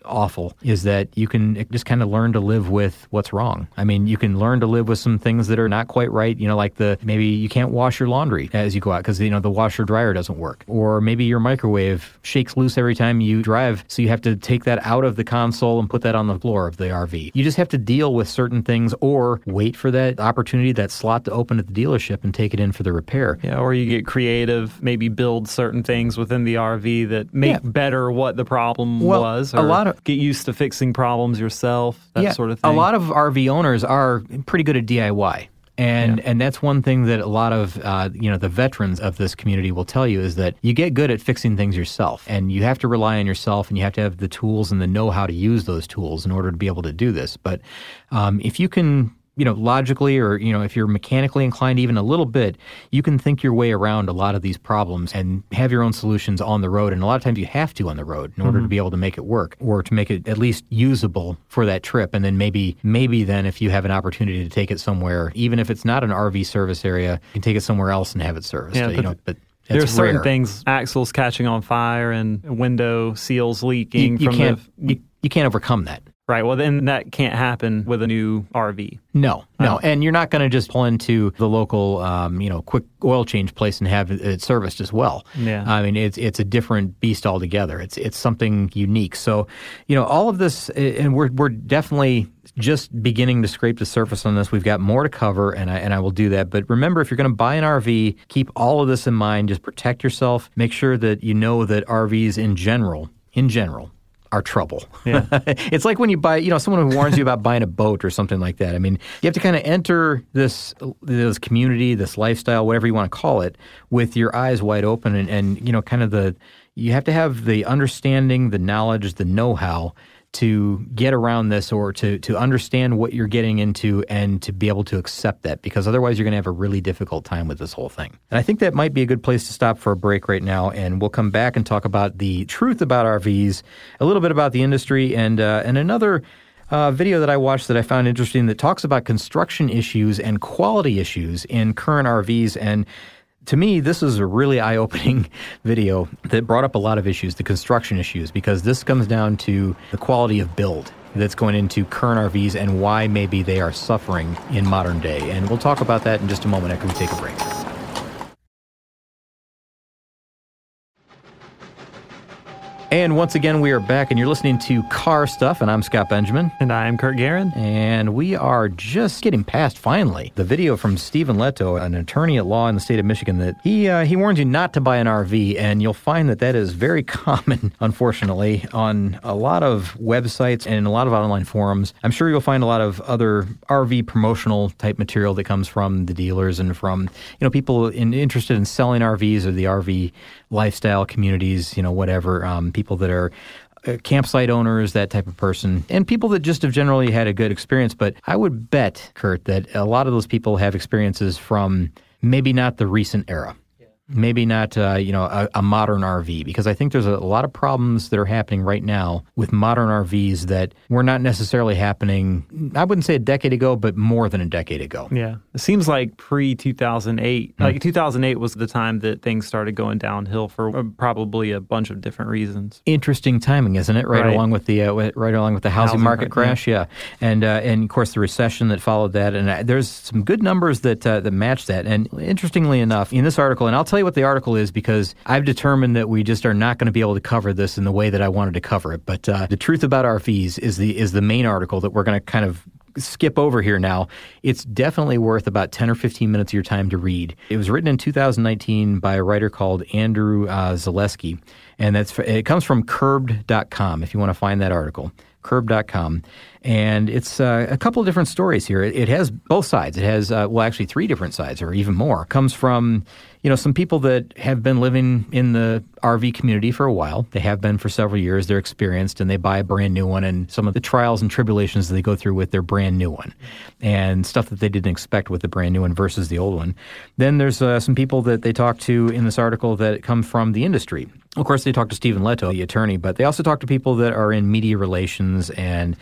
awful is that you can just kind of learn to live with what's wrong. I mean, you can learn to live with some things that are not quite right, you know, like the maybe you can't wash your laundry as you go out because, you know, the washer dryer doesn't work. Or maybe your microwave shakes loose every time you drive, so you have to take that out of the console and put that on the floor of the R V. You just have to deal with certain things or wait for that opportunity, that slot to open at the dealership and take it in for the repair. Yeah, or you get creative, maybe build certain things within the R V that make yeah. better what the problem well, was, or a lot of, get used to fixing problems yourself, that yeah, sort of thing. A lot of R V owners are pretty good at D I Y. And yeah. and that's one thing that a lot of uh, you know the veterans of this community will tell you is that you get good at fixing things yourself, and you have to rely on yourself, and you have to have the tools and the know-how to use those tools in order to be able to do this. But um, if you can, you know, logically, or you know, if you're mechanically inclined even a little bit, you can think your way around a lot of these problems and have your own solutions on the road. And a lot of times you have to on the road in order mm-hmm. to be able to make it work, or to make it at least usable for that trip. And then maybe, maybe then if you have an opportunity to take it somewhere, even if it's not an R V service area, you can take it somewhere else and have it serviced. Yeah, you know, but there are certain rare. things, axles catching on fire and window seals leaking. You, you from can't. the, you, you can't overcome that. Right. Well, then that can't happen with a new R V. No, no. Oh. And you're not going to just pull into the local, um, you know, quick oil change place and have it serviced as well. Yeah. I mean, it's it's a different beast altogether. It's it's something unique. So, you know, all of this, and we're we're definitely just beginning to scrape the surface on this. We've got more to cover, and I and I will do that. But remember, if you're going to buy an R V, keep all of this in mind. Just protect yourself. Make sure that you know that R Vs in general, in general, are trouble. Yeah. It's like when you buy, you know, someone who warns you about buying a boat or something like that. I mean, you have to kind of enter this this community, this lifestyle, whatever you want to call it, with your eyes wide open and, and you know, kind of the, you have to have the understanding, the knowledge, the know-how to get around this, or to to understand what you're getting into and to be able to accept that, because otherwise you're going to have a really difficult time with this whole thing. And I think that might be a good place to stop for a break right now, and we'll come back and talk about the truth about R Vs, a little bit about the industry, and uh, and another uh, video that I watched that I found interesting that talks about construction issues and quality issues in current R Vs. And to me, this is a really eye-opening video that brought up a lot of issues, the construction issues, because this comes down to the quality of build that's going into current R Vs and why maybe they are suffering in modern day. And we'll talk about that in just a moment after we take a break. And once again, we are back, and you're listening to Car Stuff, and I'm Scott Benjamin. And I'm Kurt Guerin. And we are just getting past, finally, the video from Stephen Leto, an attorney at law in the state of Michigan, that he uh, he warns you not to buy an R V, and you'll find that that is very common, unfortunately, on a lot of websites and a lot of online forums. I'm sure you'll find a lot of other R V promotional type material that comes from the dealers and from, you know, people in, interested in selling R Vs or the R V lifestyle communities, you know, whatever, um, people that are uh, campsite owners, that type of person, and people that just have generally had a good experience. But I would bet, Kurt, that a lot of those people have experiences from maybe not the recent era. Maybe not, uh, you know, a, a modern R V, because I think there's a, a lot of problems that are happening right now with modern R Vs that were not necessarily happening, I wouldn't say a decade ago, but more than a decade ago. Yeah. It seems like pre two thousand eight, mm-hmm. like two thousand eight was the time that things started going downhill for probably a bunch of different reasons. Interesting timing, isn't it? Right, right. along with the uh, right along with the housing, housing market crash, yeah. yeah. And uh, and of course the recession that followed that. And uh, there's some good numbers that uh, that match that. And interestingly enough, in this article, and I'll tell you what the article is, because I've determined that we just are not going to be able to cover this in the way that I wanted to cover it. But uh, the truth about R Vs is the is the main article that we're going to kind of skip over here now. It's definitely worth about ten or fifteen minutes of your time to read. It was written in two thousand nineteen by a writer called Andrew uh, Zaleski, and that's it comes from curbed dot com if you want to find that article. curbed dot com. And it's uh, a couple of different stories here. It, it has both sides. It has, uh, well, actually three different sides, or even more. It comes from, you know, some people that have been living in the R V community for a while. They have been for several years. They're experienced, and they buy a brand new one, and some of the trials and tribulations that they go through with their brand new one, and stuff that they didn't expect with the brand new one versus the old one. Then there's uh, some people that they talk to in this article that come from the industry. Of course, they talk to Stephen Leto, the attorney, but they also talk to people that are in media relations and presidents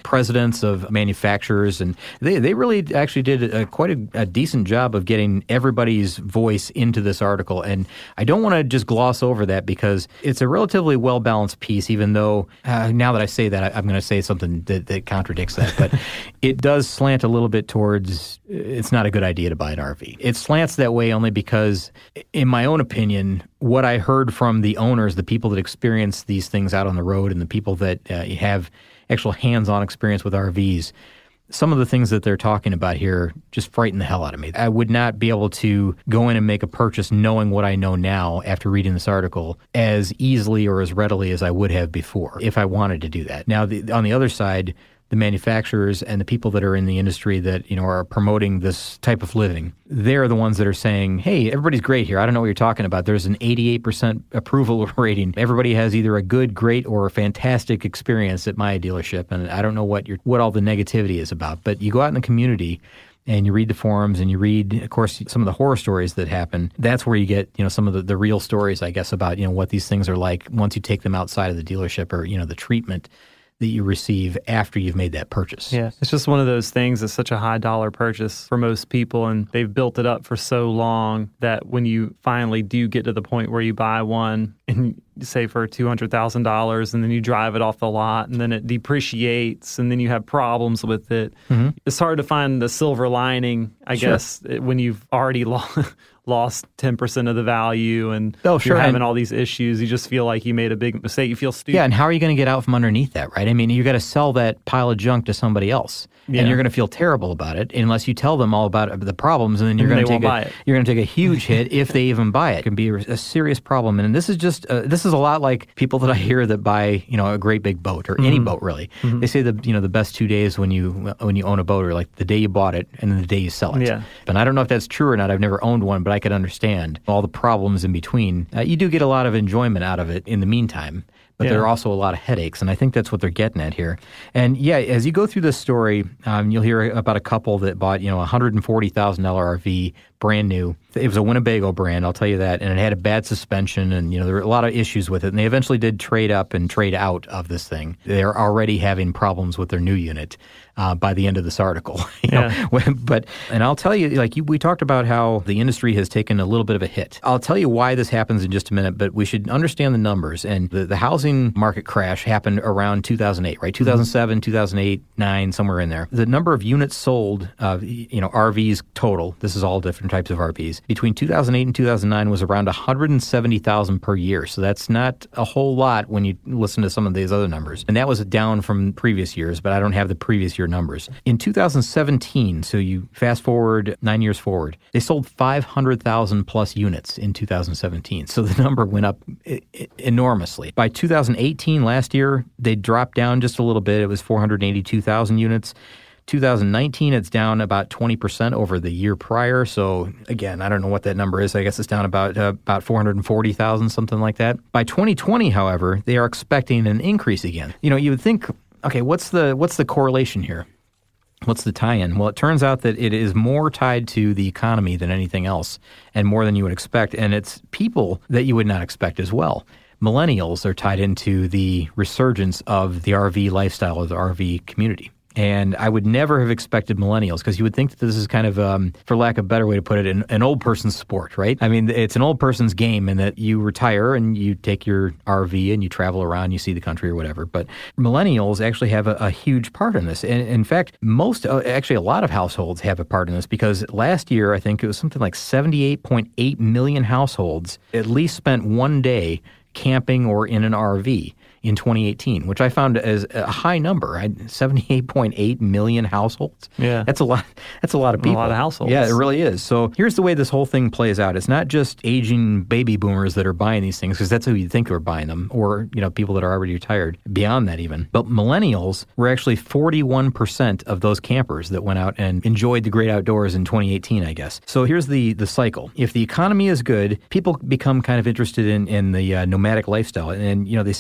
comments of manufacturers, and they, they really actually did a, quite a, a decent job of getting everybody's voice into this article. And I don't want to just gloss over that because it's a relatively well-balanced piece, even though uh, now that I say that, I, I'm going to say something that, that contradicts that. But it does slant a little bit towards it's not a good idea to buy an R V. It slants that way only because, in my own opinion, what I heard from the owners, the people that experience these things out on the road and the people that uh, have actual hands-on experience with R Vs, some of the things that they're talking about here just frighten the hell out of me. I would not be able to go in and make a purchase knowing what I know now after reading this article as easily or as readily as I would have before if I wanted to do that. Now, the, on the other side, the manufacturers and the people that are in the industry that, you know, are promoting this type of living, they're the ones that are saying, hey, everybody's great here. I don't know what you're talking about. There's an eighty-eight percent approval rating. Everybody has either a good, great, or a fantastic experience at my dealership, and I don't know what you're, what all the negativity is about. But you go out in the community and you read the forums and you read, of course, some of the horror stories that happen. That's where you get, you know, some of the, the real stories, I guess, about, you know, what these things are like once you take them outside of the dealership, or, you know, the treatment that you receive after you've made that purchase. Yeah, it's just one of those things. It's such a high dollar purchase for most people, and they've built it up for so long that when you finally do get to the point where you buy one and say for two hundred thousand dollars and then you drive it off the lot and then it depreciates and then you have problems with it, mm-hmm. It's hard to find the silver lining, I sure. guess, when you've already lost lost ten percent of the value and oh, sure. you're having and, all these issues. You just feel like you made a big mistake. You feel stupid. Yeah, and how are you going to get out from underneath that, right? I mean, you got to sell that pile of junk to somebody else. Yeah. And you're going to feel terrible about it unless you tell them all about the problems, and then you're going to take a, you're going to take a huge hit if they even buy it. It can be a, a serious problem, and this is just uh, this is a lot like people that I hear that buy, you know, a great big boat or mm-hmm. any boat really. Mm-hmm. They say the you know the best two days when you when you own a boat are like the day you bought it and then the day you sell it. Yeah. And I don't know if that's true or not. I've never owned one, but I could understand all the problems in between. Uh, you do get a lot of enjoyment out of it in the meantime. But yeah. there are also a lot of headaches, and I think that's what they're getting at here. And yeah, as you go through this story, um, you'll hear about a couple that bought, you know, a one hundred forty thousand dollars R V, brand new. It was a Winnebago brand, I'll tell you that, and it had a bad suspension, and you know there were a lot of issues with it. And they eventually did trade up and trade out of this thing. They're already having problems with their new unit uh, by the end of this article. you yeah. know? But and I'll tell you, like you, we talked about how the industry has taken a little bit of a hit. I'll tell you why this happens in just a minute, but we should understand the numbers. And the, the housing market crash happened around two thousand eight, right? two thousand seven, mm-hmm. two thousand eight, nine, somewhere in there. The number of units sold, uh, you know, R Vs total, this is all different types of R Vs, between two thousand eight and two thousand nine was around one hundred seventy thousand per year. So that's not a whole lot when you listen to some of these other numbers. And that was down from previous years, but I don't have the previous year numbers. In two thousand seventeen, so you fast forward nine years forward, they sold five hundred thousand plus units in two thousand seventeen. So the number went up I- I- enormously. By two thousand eighteen, last year, they dropped down just a little bit. It was four hundred eighty-two thousand units. two thousand nineteen, it's down about twenty percent over the year prior. So again, I don't know what that number is. I guess it's down about uh, about four hundred forty thousand, something like that. By twenty twenty, however, they are expecting an increase again. You know, you would think, okay, what's the what's the correlation here? What's the tie-in? Well, it turns out that it is more tied to the economy than anything else, and more than you would expect. And it's people that you would not expect as well. Millennials are tied into the resurgence of the R V lifestyle or the R V community. And I would never have expected millennials, because you would think that this is kind of, um, for lack of a better way to put it, an, an old person's sport, right? I mean, it's an old person's game in that you retire and you take your R V and you travel around, you see the country or whatever. But millennials actually have a, a huge part in this. And in fact, most, uh, actually a lot of households have a part in this, because last year, I think it was something like seventy-eight point eight million households at least spent one day camping or in an R V in twenty eighteen, which I found as a high number. I, seventy-eight point eight million households. Yeah. That's a lot. That's a lot of people. A lot of households. Yeah, it really is. So here's the way this whole thing plays out. It's not just aging baby boomers that are buying these things, because that's who you think are buying them, or, you know, people that are already retired, beyond that even. But millennials were actually forty-one percent of those campers that went out and enjoyed the great outdoors in twenty eighteen, I guess. So here's the, the cycle. If the economy is good, people become kind of interested in, in the uh, nomadic lifestyle, and, you know, they simply want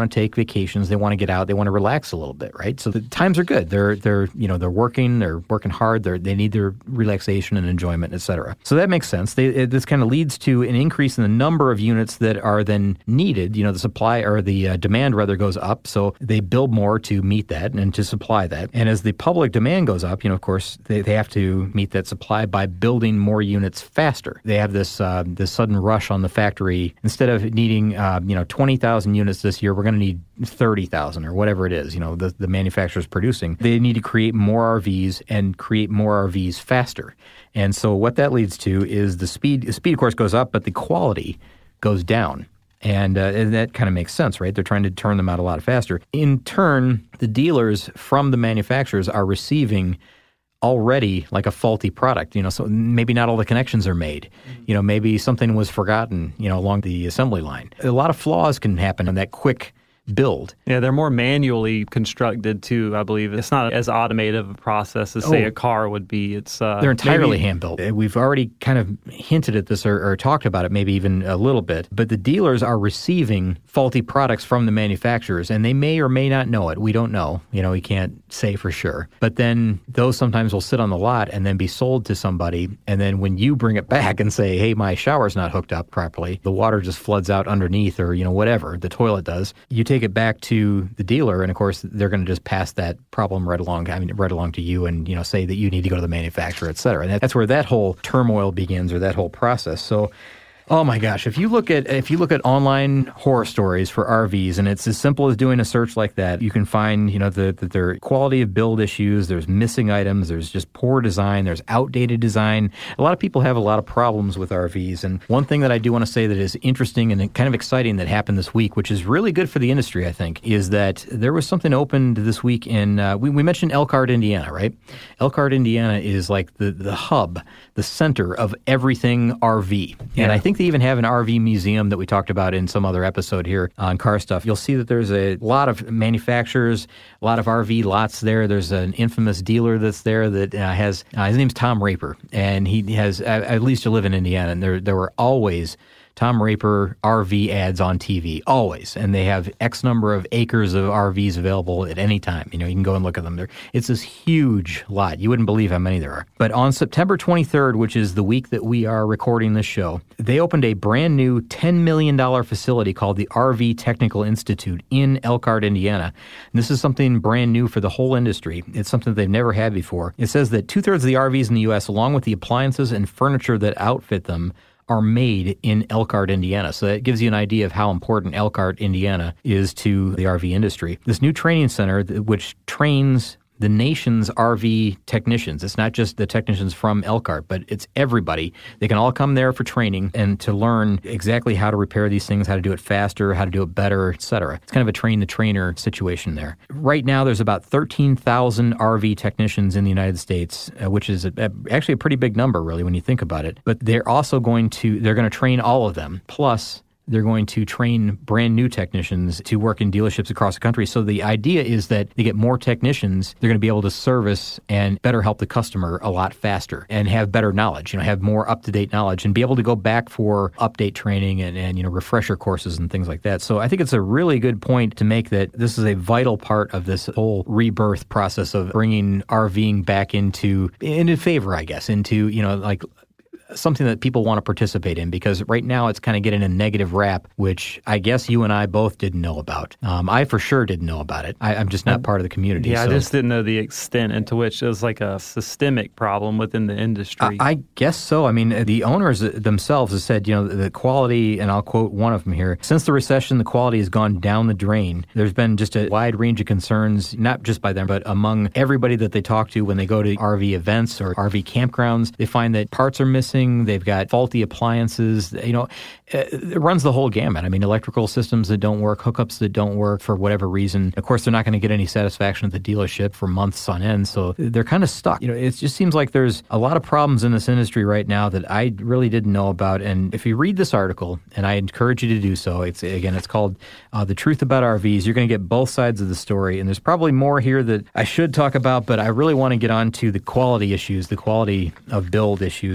want to take vacations, they want to get out, they want to relax a little bit, right? So the times are good. They're they're you know they're working, they're working hard, they they need their relaxation and enjoyment, et cetera. So that makes sense. They, it, this kind of leads to an increase in the number of units that are then needed. You know, the supply or the uh, demand rather goes up, so they build more to meet that and to supply that. And as the public demand goes up, you know, of course, they, they have to meet that supply by building more units faster. They have this uh, this sudden rush on the factory. Instead of needing uh, you know twenty thousand units this year, we're going to need thirty thousand or whatever it is. You know, the the manufacturer's producing. They need to create more R Vs and create more R Vs faster. And so what that leads to is the speed. The speed, of course, goes up, but the quality goes down. And, uh, and that kind of makes sense, right? They're trying to turn them out a lot faster. In turn, the dealers from the manufacturers are receiving already like a faulty product, you know, so maybe not all the connections are made. You know, maybe something was forgotten, you know, along the assembly line. A lot of flaws can happen in that quick build. Yeah, they're more manually constructed too, I believe. It's not as automated of a process as, say, oh, a car would be. It's uh, They're entirely maybe, hand-built. We've already kind of hinted at this or, or talked about it maybe even a little bit, but the dealers are receiving faulty products from the manufacturers, and they may or may not know it. We don't know. You know, we can't say for sure. But then those sometimes will sit on the lot and then be sold to somebody, and then when you bring it back and say, hey, my shower's not hooked up properly, the water just floods out underneath or, you know, whatever, the toilet does, you take it back to the dealer, and of course they're going to just pass that problem right along, I mean, right along to you, and you know, say that you need to go to the manufacturer, et cetera. And that's where that whole turmoil begins, or that whole process. So, oh my gosh, if you look at if you look at online horror stories for R Vs, and it's as simple as doing a search like that, you can find, you know, the, the their quality of build issues, there's missing items, there's just poor design, there's outdated design. A lot of people have a lot of problems with R Vs, and one thing that I do want to say that is interesting and kind of exciting that happened this week, which is really good for the industry, I think, is that there was something opened this week in, uh, we, we mentioned Elkhart, Indiana, right? Elkhart, Indiana is like the, the hub, the center of everything R V. Yeah. And I think they even have an R V museum that we talked about in some other episode here on Car Stuff. You'll see that there's a lot of manufacturers, a lot of R V lots there. There's an infamous dealer that's there that uh, has, uh, his name's Tom Raper, and he has, at, at least you live in Indiana, and there there were always Tom Raper R V ads on T V, always. And they have X number of acres of R Vs available at any time. You know, you can go and look at them. There, it's this huge lot. You wouldn't believe how many there are. But on September twenty-third, which is the week that we are recording this show, they opened a brand new ten million dollars facility called the R V Technical Institute in Elkhart, Indiana. And this is something brand new for the whole industry. It's something that they've never had before. It says that two-thirds of the R Vs in the U S, along with the appliances and furniture that outfit them, are made in Elkhart, Indiana. So that gives you an idea of how important Elkhart, Indiana is to the R V industry. This new training center, which trains the nation's R V technicians. It's not just the technicians from Elkhart, but it's everybody. They can all come there for training and to learn exactly how to repair these things, how to do it faster, how to do it better, et cetera. It's kind of a train-the-trainer situation there. Right now, there's about thirteen thousand R V technicians in the United States, uh, which is a, a, actually a pretty big number, really, when you think about it. But they're also going to, they're going to train all of them, plus they're going to train brand new technicians to work in dealerships across the country. So the idea is that they get more technicians, they're going to be able to service and better help the customer a lot faster and have better knowledge, you know, have more up-to-date knowledge and be able to go back for update training and, and, you know, refresher courses and things like that. So I think it's a really good point to make that this is a vital part of this whole rebirth process of bringing RVing back into, into favor, I guess, into, you know, like something that people want to participate in, because right now it's kind of getting a negative rap, which I guess you and I both didn't know about. Um, I for sure didn't know about it. I, I'm just not part of the community. Yeah, so. I just didn't know the extent into which it was like a systemic problem within the industry. I, I guess so. I mean, the owners themselves have said, you know, the quality, and I'll quote one of them here, since the recession, the quality has gone down the drain. There's been just a wide range of concerns, not just by them, but among everybody that they talk to when they go to R V events or R V campgrounds. They find that parts are missing. They've got faulty appliances. You know, it runs the whole gamut. I mean, electrical systems that don't work, hookups that don't work for whatever reason. Of course, they're not going to get any satisfaction at the dealership for months on end, so they're kind of stuck. You know, it just seems like there's a lot of problems in this industry right now that I really didn't know about. And if you read this article, and I encourage you to do so, it's again, it's called uh, The Truth About R Vs. You're going to get both sides of the story, and there's probably more here that I should talk about, but I really want to get on to the quality issues, the quality of build issues, because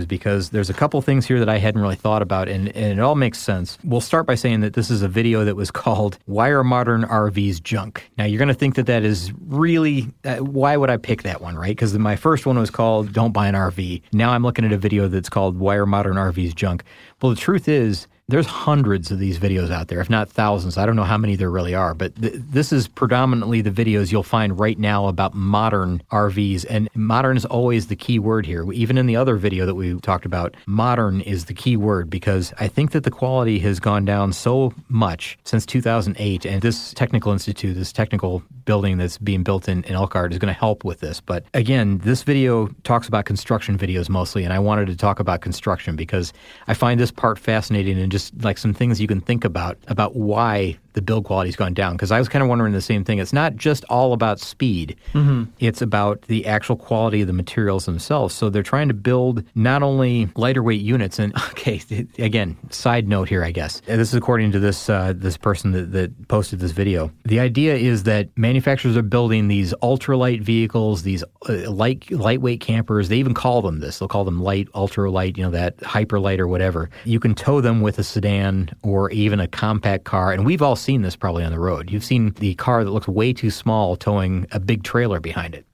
there's a couple things here that I hadn't really thought about, and, and it all makes sense. We'll start by saying that this is a video that was called Why Are Modern R Vs Junk? Now, you're going to think that that is really, uh, why would I pick that one, right? Because my first one was called Don't Buy an R V. Now I'm looking at a video that's called Why Are Modern R Vs Junk? Well, the truth is, there's hundreds of these videos out there, if not thousands. I don't know how many there really are, but th- this is predominantly the videos you'll find right now about modern R Vs. And modern is always the key word here. Even in the other video that we talked about, modern is the key word because I think that the quality has gone down so much since two thousand eight. And this technical institute, this technical building that's being built in, in Elkhart is going to help with this. But again, this video talks about construction videos mostly, and I wanted to talk about construction because I find this part fascinating and just like some things you can think about, about why the build quality's gone down. Because I was kind of wondering the same thing. It's not just all about speed. Mm-hmm. It's about the actual quality of the materials themselves. So they're trying to build not only lighter weight units, and okay, again, side note here, I guess. This is according to this uh, this person that, that posted this video. The idea is that manufacturers are building these ultralight vehicles, these uh, light lightweight campers. They even call them this. They'll call them light, ultralight, you know, that hyperlight or whatever. You can tow them with a sedan or even a compact car, and we've all seen this probably on the road. You've seen the car that looks way too small towing a big trailer behind it.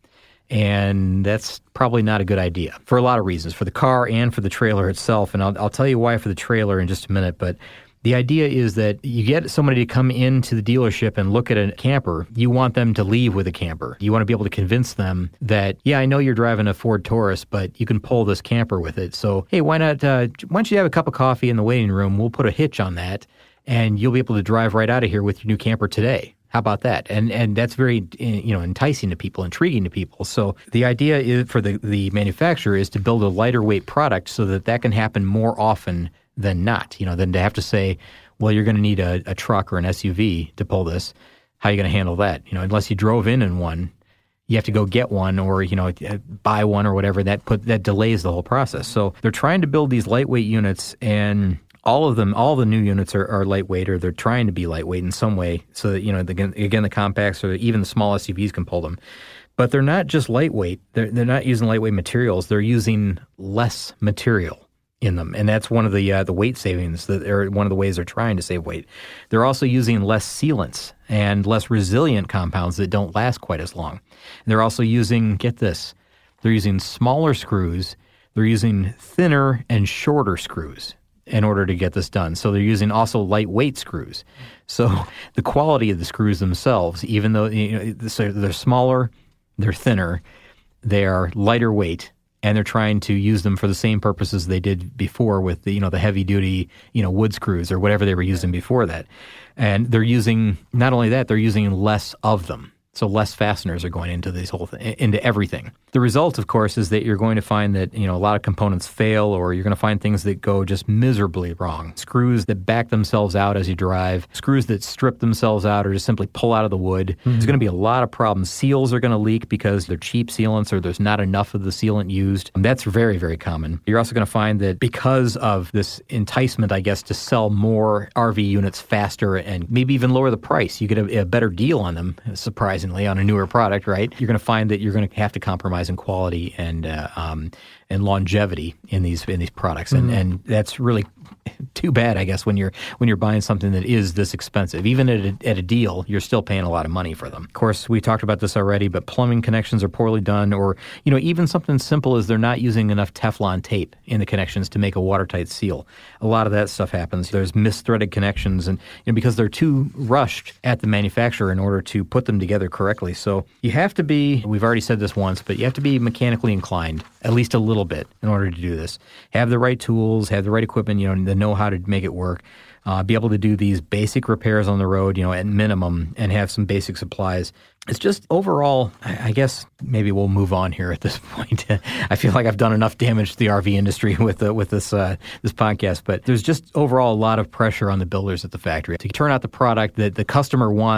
And that's probably not a good idea for a lot of reasons, for the car and for the trailer itself. And I'll, I'll tell you why for the trailer in just a minute. But the idea is that you get somebody to come into the dealership and look at a camper. You want them to leave with a camper. You want to be able to convince them that, yeah, I know you're driving a Ford Taurus, but you can pull this camper with it. So, hey, why not, uh, why don't you have a cup of coffee in the waiting room? We'll put a hitch on that. And you'll be able to drive right out of here with your new camper today. How about that? And and that's very you know enticing to people, intriguing to people. So the idea is for the, the manufacturer is to build a lighter weight product so that that can happen more often than not. You know, than to have to say, well, you're going to need a, a truck or an S U V to pull this. How are you going to handle that? You know, unless you drove in in one, you have to go get one or, you know, buy one or whatever. That put that delays the whole process. So they're trying to build these lightweight units, and all of them, all the new units are, are lightweight, or they're trying to be lightweight in some way so that, you know, the, again, the compacts or even the small S U Vs can pull them. But they're not just lightweight. They're, they're not using lightweight materials. They're using less material in them. And that's one of the uh, the weight savings, that are one of the ways they're trying to save weight. They're also using less sealants and less resilient compounds that don't last quite as long. And they're also using, get this, they're using smaller screws. They're using thinner and shorter screws in order to get this done. So they're using also lightweight screws. So the quality of the screws themselves, even though you know, so they're smaller, they're thinner, they are lighter weight, and they're trying to use them for the same purposes they did before with the, you know, the heavy duty, you know, wood screws or whatever they were using before that. And they're using, not only that, they're using less of them. So less fasteners are going into these whole th- into everything. The result, of course, is that you're going to find that, you know, a lot of components fail, or you're going to find things that go just miserably wrong. Screws that back themselves out as you drive, screws that strip themselves out or just simply pull out of the wood. Mm-hmm. There's going to be a lot of problems. Seals are going to leak because they're cheap sealants or there's not enough of the sealant used. And that's very, very common. You're also going to find that because of this enticement, I guess, to sell more R V units faster and maybe even lower the price, you get a, a better deal on them, surprisingly, on a newer product, right? You're going to find that you're going to have to compromise in quality and uh, um, and longevity in these in these products, and mm-hmm. and that's really too bad, I guess, when you're when you're buying something that is this expensive. Even at a, at a deal, you're still paying a lot of money for them. Of course, we talked about this already, but plumbing connections are poorly done, or you know, even something simple as they're not using enough Teflon tape in the connections to make a watertight seal. A lot of that stuff happens. There's misthreaded connections, and you know, because they're too rushed at the manufacturer in order to put them together correctly. So you have to be, we've already said this once, but you have to be mechanically inclined, at least a little bit, in order to do this. Have the right tools, have the right equipment, you know, the know how to make it work. Uh, be able to do these basic repairs on the road, you know, at minimum, and have some basic supplies. It's just overall, I guess maybe we'll move on here at this point. I feel like I've done enough damage to the R V industry with uh, with this uh, this podcast, but there's just overall a lot of pressure on the builders at the factory to turn out the product that the customer wants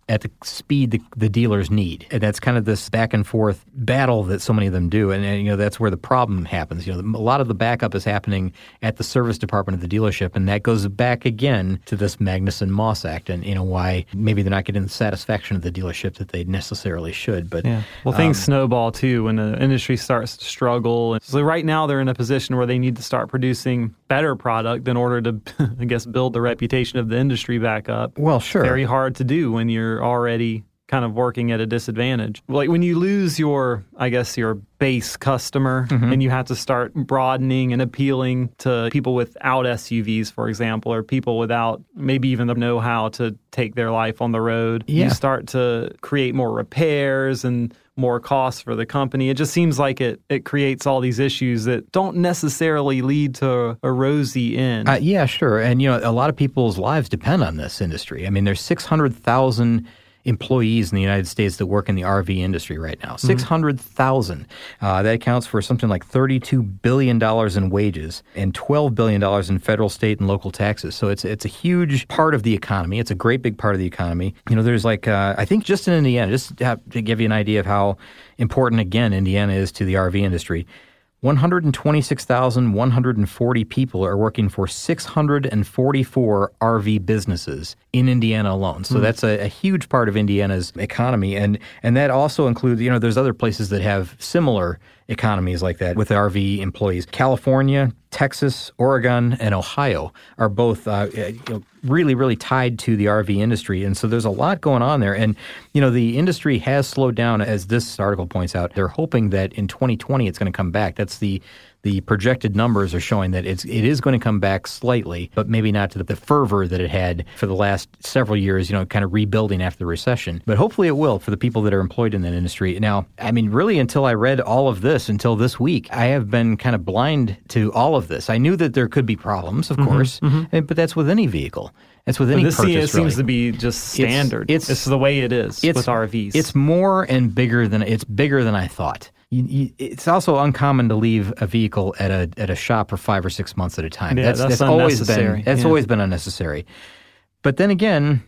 at the speed the, the dealers need. And that's kind of this back and forth battle that so many of them do. And, and you know, that's where the problem happens. You know, a lot of the backup is happening at the service department of the dealership, and that goes back again to this Magnuson-Moss Act and, you know, why maybe they're not getting the satisfaction of the dealership that they necessarily should. But yeah. Well, things um, snowball, too, when the industry starts to struggle. So right now they're in a position where they need to start producing better product in order to, I guess, build the reputation of the industry back up. Well, sure. It's very hard to do when you're already kind of working at a disadvantage. Like when you lose your, I guess, your base customer mm-hmm. and you have to start broadening and appealing to people without S U Vs, for example, or people without maybe even the know-how to take their life on the road. Yeah. You start to create more repairs and more costs for the company. It just seems like it it creates all these issues that don't necessarily lead to a rosy end. Uh, yeah, sure. And, you know, a lot of people's lives depend on this industry. I mean, there's six hundred thousand employees in the United States that work in the R V industry right now. six hundred thousand. Uh, that accounts for something like thirty-two billion dollars in wages and twelve billion dollars in federal, state, and local taxes. So it's it's a huge part of the economy. It's a great big part of the economy. You know, there's like, uh, I think just in Indiana, just to, have, to give you an idea of how important, again, Indiana is to the R V industry, one hundred twenty-six thousand one hundred forty people are working for six hundred forty-four R V businesses in Indiana alone. So mm. that's a, a huge part of Indiana's economy. And and that also includes, you know, there's other places that have similar economies like that with R V employees. California, Texas, Oregon, and Ohio are both uh, you know, really, really tied to the R V industry. And so there's a lot going on there. And, you know, the industry has slowed down, as this article points out. They're hoping that in twenty twenty it's going to come back. That's the The projected numbers are showing that it's, it is going to come back slightly, but maybe not to the, the fervor that it had for the last several years, you know, kind of rebuilding after the recession. But hopefully it will for the people that are employed in that industry. Now, I mean, really until I read all of this, until this week, I have been kind of blind to all of this. I knew that there could be problems, of mm-hmm, course, mm-hmm. And, but that's with any vehicle. It's with any this purchase, it really. seems to be just standard. It's, it's, it's the way it is with R Vs. It's more and bigger than it's bigger than I thought. You, you, it's also uncommon to leave a vehicle at a at a shop for five or six months at a time. Yeah, that's, that's, that's always been that's yeah. always been unnecessary. But then again,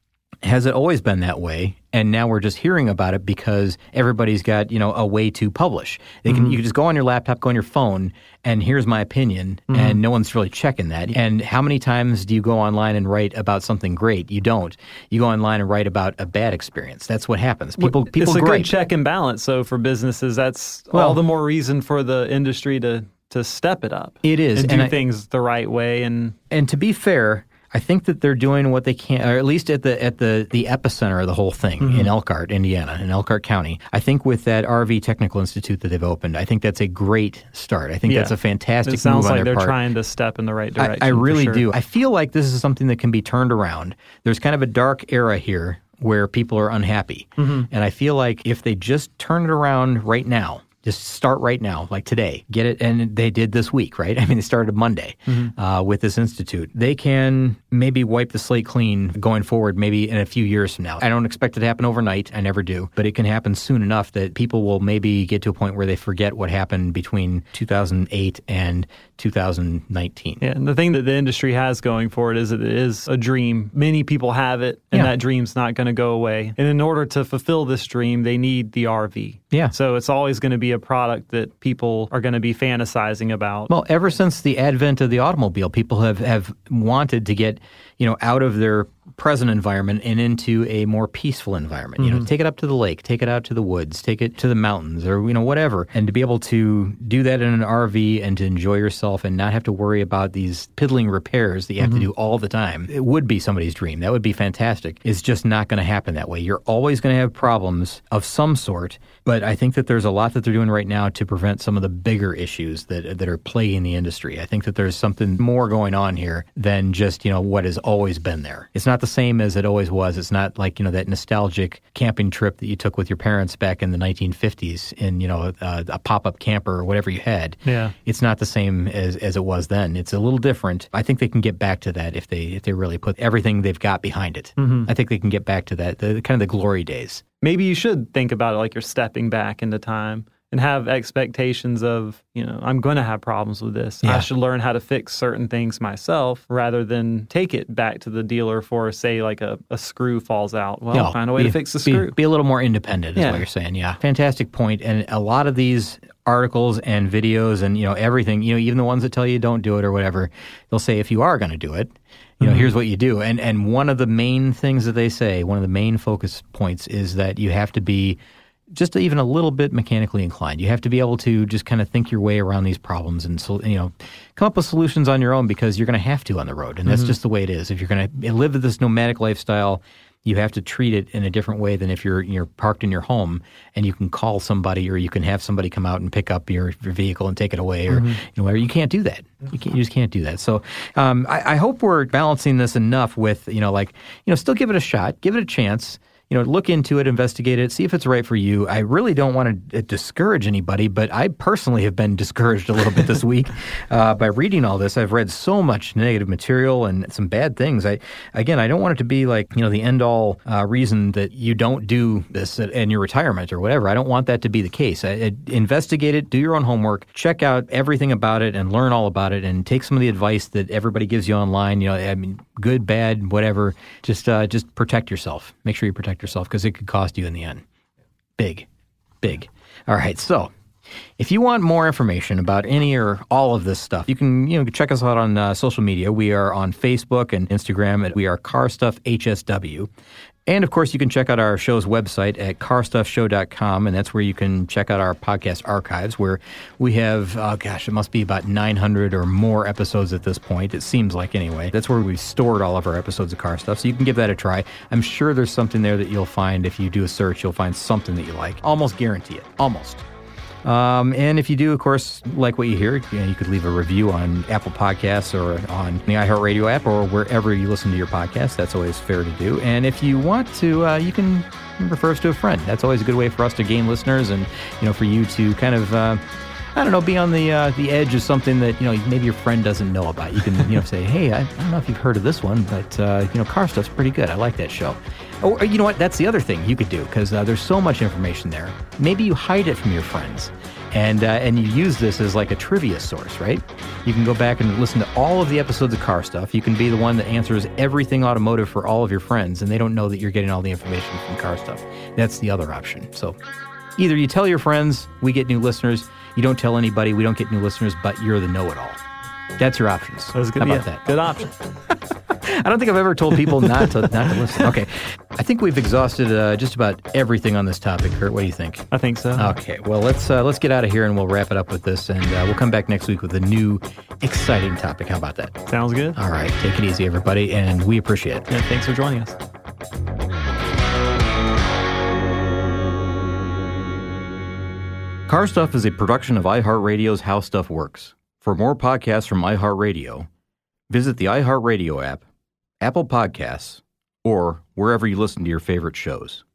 has it always been that way? And now we're just hearing about it because everybody's got, you know, a way to publish. They can mm-hmm. you can just go on your laptop, go on your phone, and here's my opinion, mm-hmm. and no one's really checking that. And how many times do you go online and write about something great? You don't. You go online and write about a bad experience. That's what happens. People, well, people it's a gripe. good check and balance. So for businesses, that's well, all the more reason for the industry to to step it up. It is, and, and do I, things the right way. And and to be fair, I think that they're doing what they can, or at least at the at the, the epicenter of the whole thing mm-hmm. in Elkhart, Indiana, in Elkhart County. I think with that R V Technical Institute that they've opened, I think that's a great start. I think yeah. that's a fantastic it sounds move on like their they're part. trying to step in the right direction. I, I really for sure. do. I feel like this is something that can be turned around. There's kind of a dark era here where people are unhappy. Mm-hmm. And I feel like if they just turn it around right now, just start right now, like today. Get it, and they did this week, right? I mean, they started Monday mm-hmm. uh, with this institute. They can maybe wipe the slate clean going forward, maybe in a few years from now. I don't expect it to happen overnight. I never do. But it can happen soon enough that people will maybe get to a point where they forget what happened between two thousand eight and two thousand nineteen. Yeah, and the thing that the industry has going for it is that it is a dream. Many people have it, and yeah. that dream's not going to go away. And in order to fulfill this dream, they need the R V. Yeah. So it's always going to be a product that people are going to be fantasizing about. Well, ever since the advent of the automobile, people have, have wanted to get, you know, out of their present environment and into a more peaceful environment. Mm-hmm. You know, take it up to the lake, take it out to the woods, take it to the mountains, or, you know, whatever. And to be able to do that in an R V and to enjoy yourself and not have to worry about these piddling repairs that you have mm-hmm. to do all the time, it would be somebody's dream. That would be fantastic. It's just not going to happen that way. You're always going to have problems of some sort, but I think that there's a lot that they're doing right now to prevent some of the bigger issues that that are plaguing the industry. I think that there's something more going on here than just, you know, what has always been there. It's not the same as it always was. It's not like, you know, that nostalgic camping trip that you took with your parents back in the nineteen fifties in, you know, a, a pop-up camper or whatever you had. Yeah. It's not the same as, as it was then. It's a little different. I think they can get back to that if they if they really put everything they've got behind it. Mm-hmm. I think they can get back to that, the kind of the glory days. Maybe you should think about it like you're stepping back into time and have expectations of, you know, I'm going to have problems with this. Yeah. I should learn how to fix certain things myself rather than take it back to the dealer for, say, like a, a screw falls out. Well, No, find a way be, to fix the be, screw. Be a little more independent is Yeah. what you're saying. Yeah. Fantastic point. And a lot of these articles and videos and, you know, everything, you know, even the ones that tell you don't do it or whatever, they'll say if you are going to do it, you know, mm-hmm. here's what you do. And and one of the main things that they say, one of the main focus points is that you have to be just even a little bit mechanically inclined. You have to be able to just kind of think your way around these problems and, you know, come up with solutions on your own because you're going to have to on the road. And that's mm-hmm. just the way it is. If you're going to live this nomadic lifestyle, you have to treat it in a different way than if you're you're parked in your home and you can call somebody or you can have somebody come out and pick up your, your vehicle and take it away or mm-hmm. you know whatever. You can't do that. You can't. You just can't do that. So um, I, I hope we're balancing this enough with, you know, like, you know, still give it a shot, give it a chance. You know, look into it, investigate it, see if it's right for you. I really don't want to discourage anybody, but I personally have been discouraged a little bit this week uh, by reading all this. I've read so much negative material and some bad things. I, again, I don't want it to be like, you know, the end-all uh, reason that you don't do this in your retirement or whatever. I don't want that to be the case. I, I, investigate it, do your own homework, check out everything about it and learn all about it and take some of the advice that everybody gives you online. You know, I mean, good, bad, whatever. Just, uh, just protect yourself. Make sure you protect yourself because it could cost you in the end. Big, big. All right, so if you want more information about any or all of this stuff, you can you know check us out on uh, social media. We are on Facebook and Instagram, and we are Car Stuff H S W. And, of course, you can check out our show's website at car stuff show dot com, and that's where you can check out our podcast archives, where we have, oh, gosh, it must be about nine hundred or more episodes at this point. It seems like, anyway. That's where we've stored all of our episodes of Car Stuff, so you can give that a try. I'm sure there's something there that you'll find. If you do a search, you'll find something that you like. Almost guarantee it. Almost. Um, and if you do, of course, like what you hear, you know, you could leave a review on Apple Podcasts or on the iHeartRadio app or wherever you listen to your podcast. That's always fair to do. And if you want to, uh, you can refer us to a friend. That's always a good way for us to gain listeners and, you know, for you to kind of, uh, I don't know, be on the uh, the edge of something that, you know, maybe your friend doesn't know about. You can, you know, say, hey, I, I don't know if you've heard of this one, but, uh, you know, Car Stuff's pretty good. I like that show. Or, you know what? That's the other thing you could do, because uh, there's so much information there. Maybe you hide it from your friends, and uh, and you use this as like a trivia source, right? You can go back and listen to all of the episodes of Car Stuff. You can be the one that answers everything automotive for all of your friends, and they don't know that you're getting all the information from Car Stuff. That's the other option. So either you tell your friends, we get new listeners. You don't tell anybody, we don't get new listeners, but you're the know-it-all. That's your options. That was good. How about yeah, that? Good option. I don't think I've ever told people not to not to listen. Okay. I think we've exhausted uh, just about everything on this topic, Kurt. What do you think? I think so. Okay. Well, let's uh, let's get out of here and we'll wrap it up with this, and uh, we'll come back next week with a new, exciting topic. How about that? Sounds good. All right. Take it easy, everybody, and we appreciate it. Yeah, thanks for joining us. Car Stuff is a production of iHeartRadio's How Stuff Works. For more podcasts from iHeartRadio, visit the iHeartRadio app, Apple Podcasts, or wherever you listen to your favorite shows.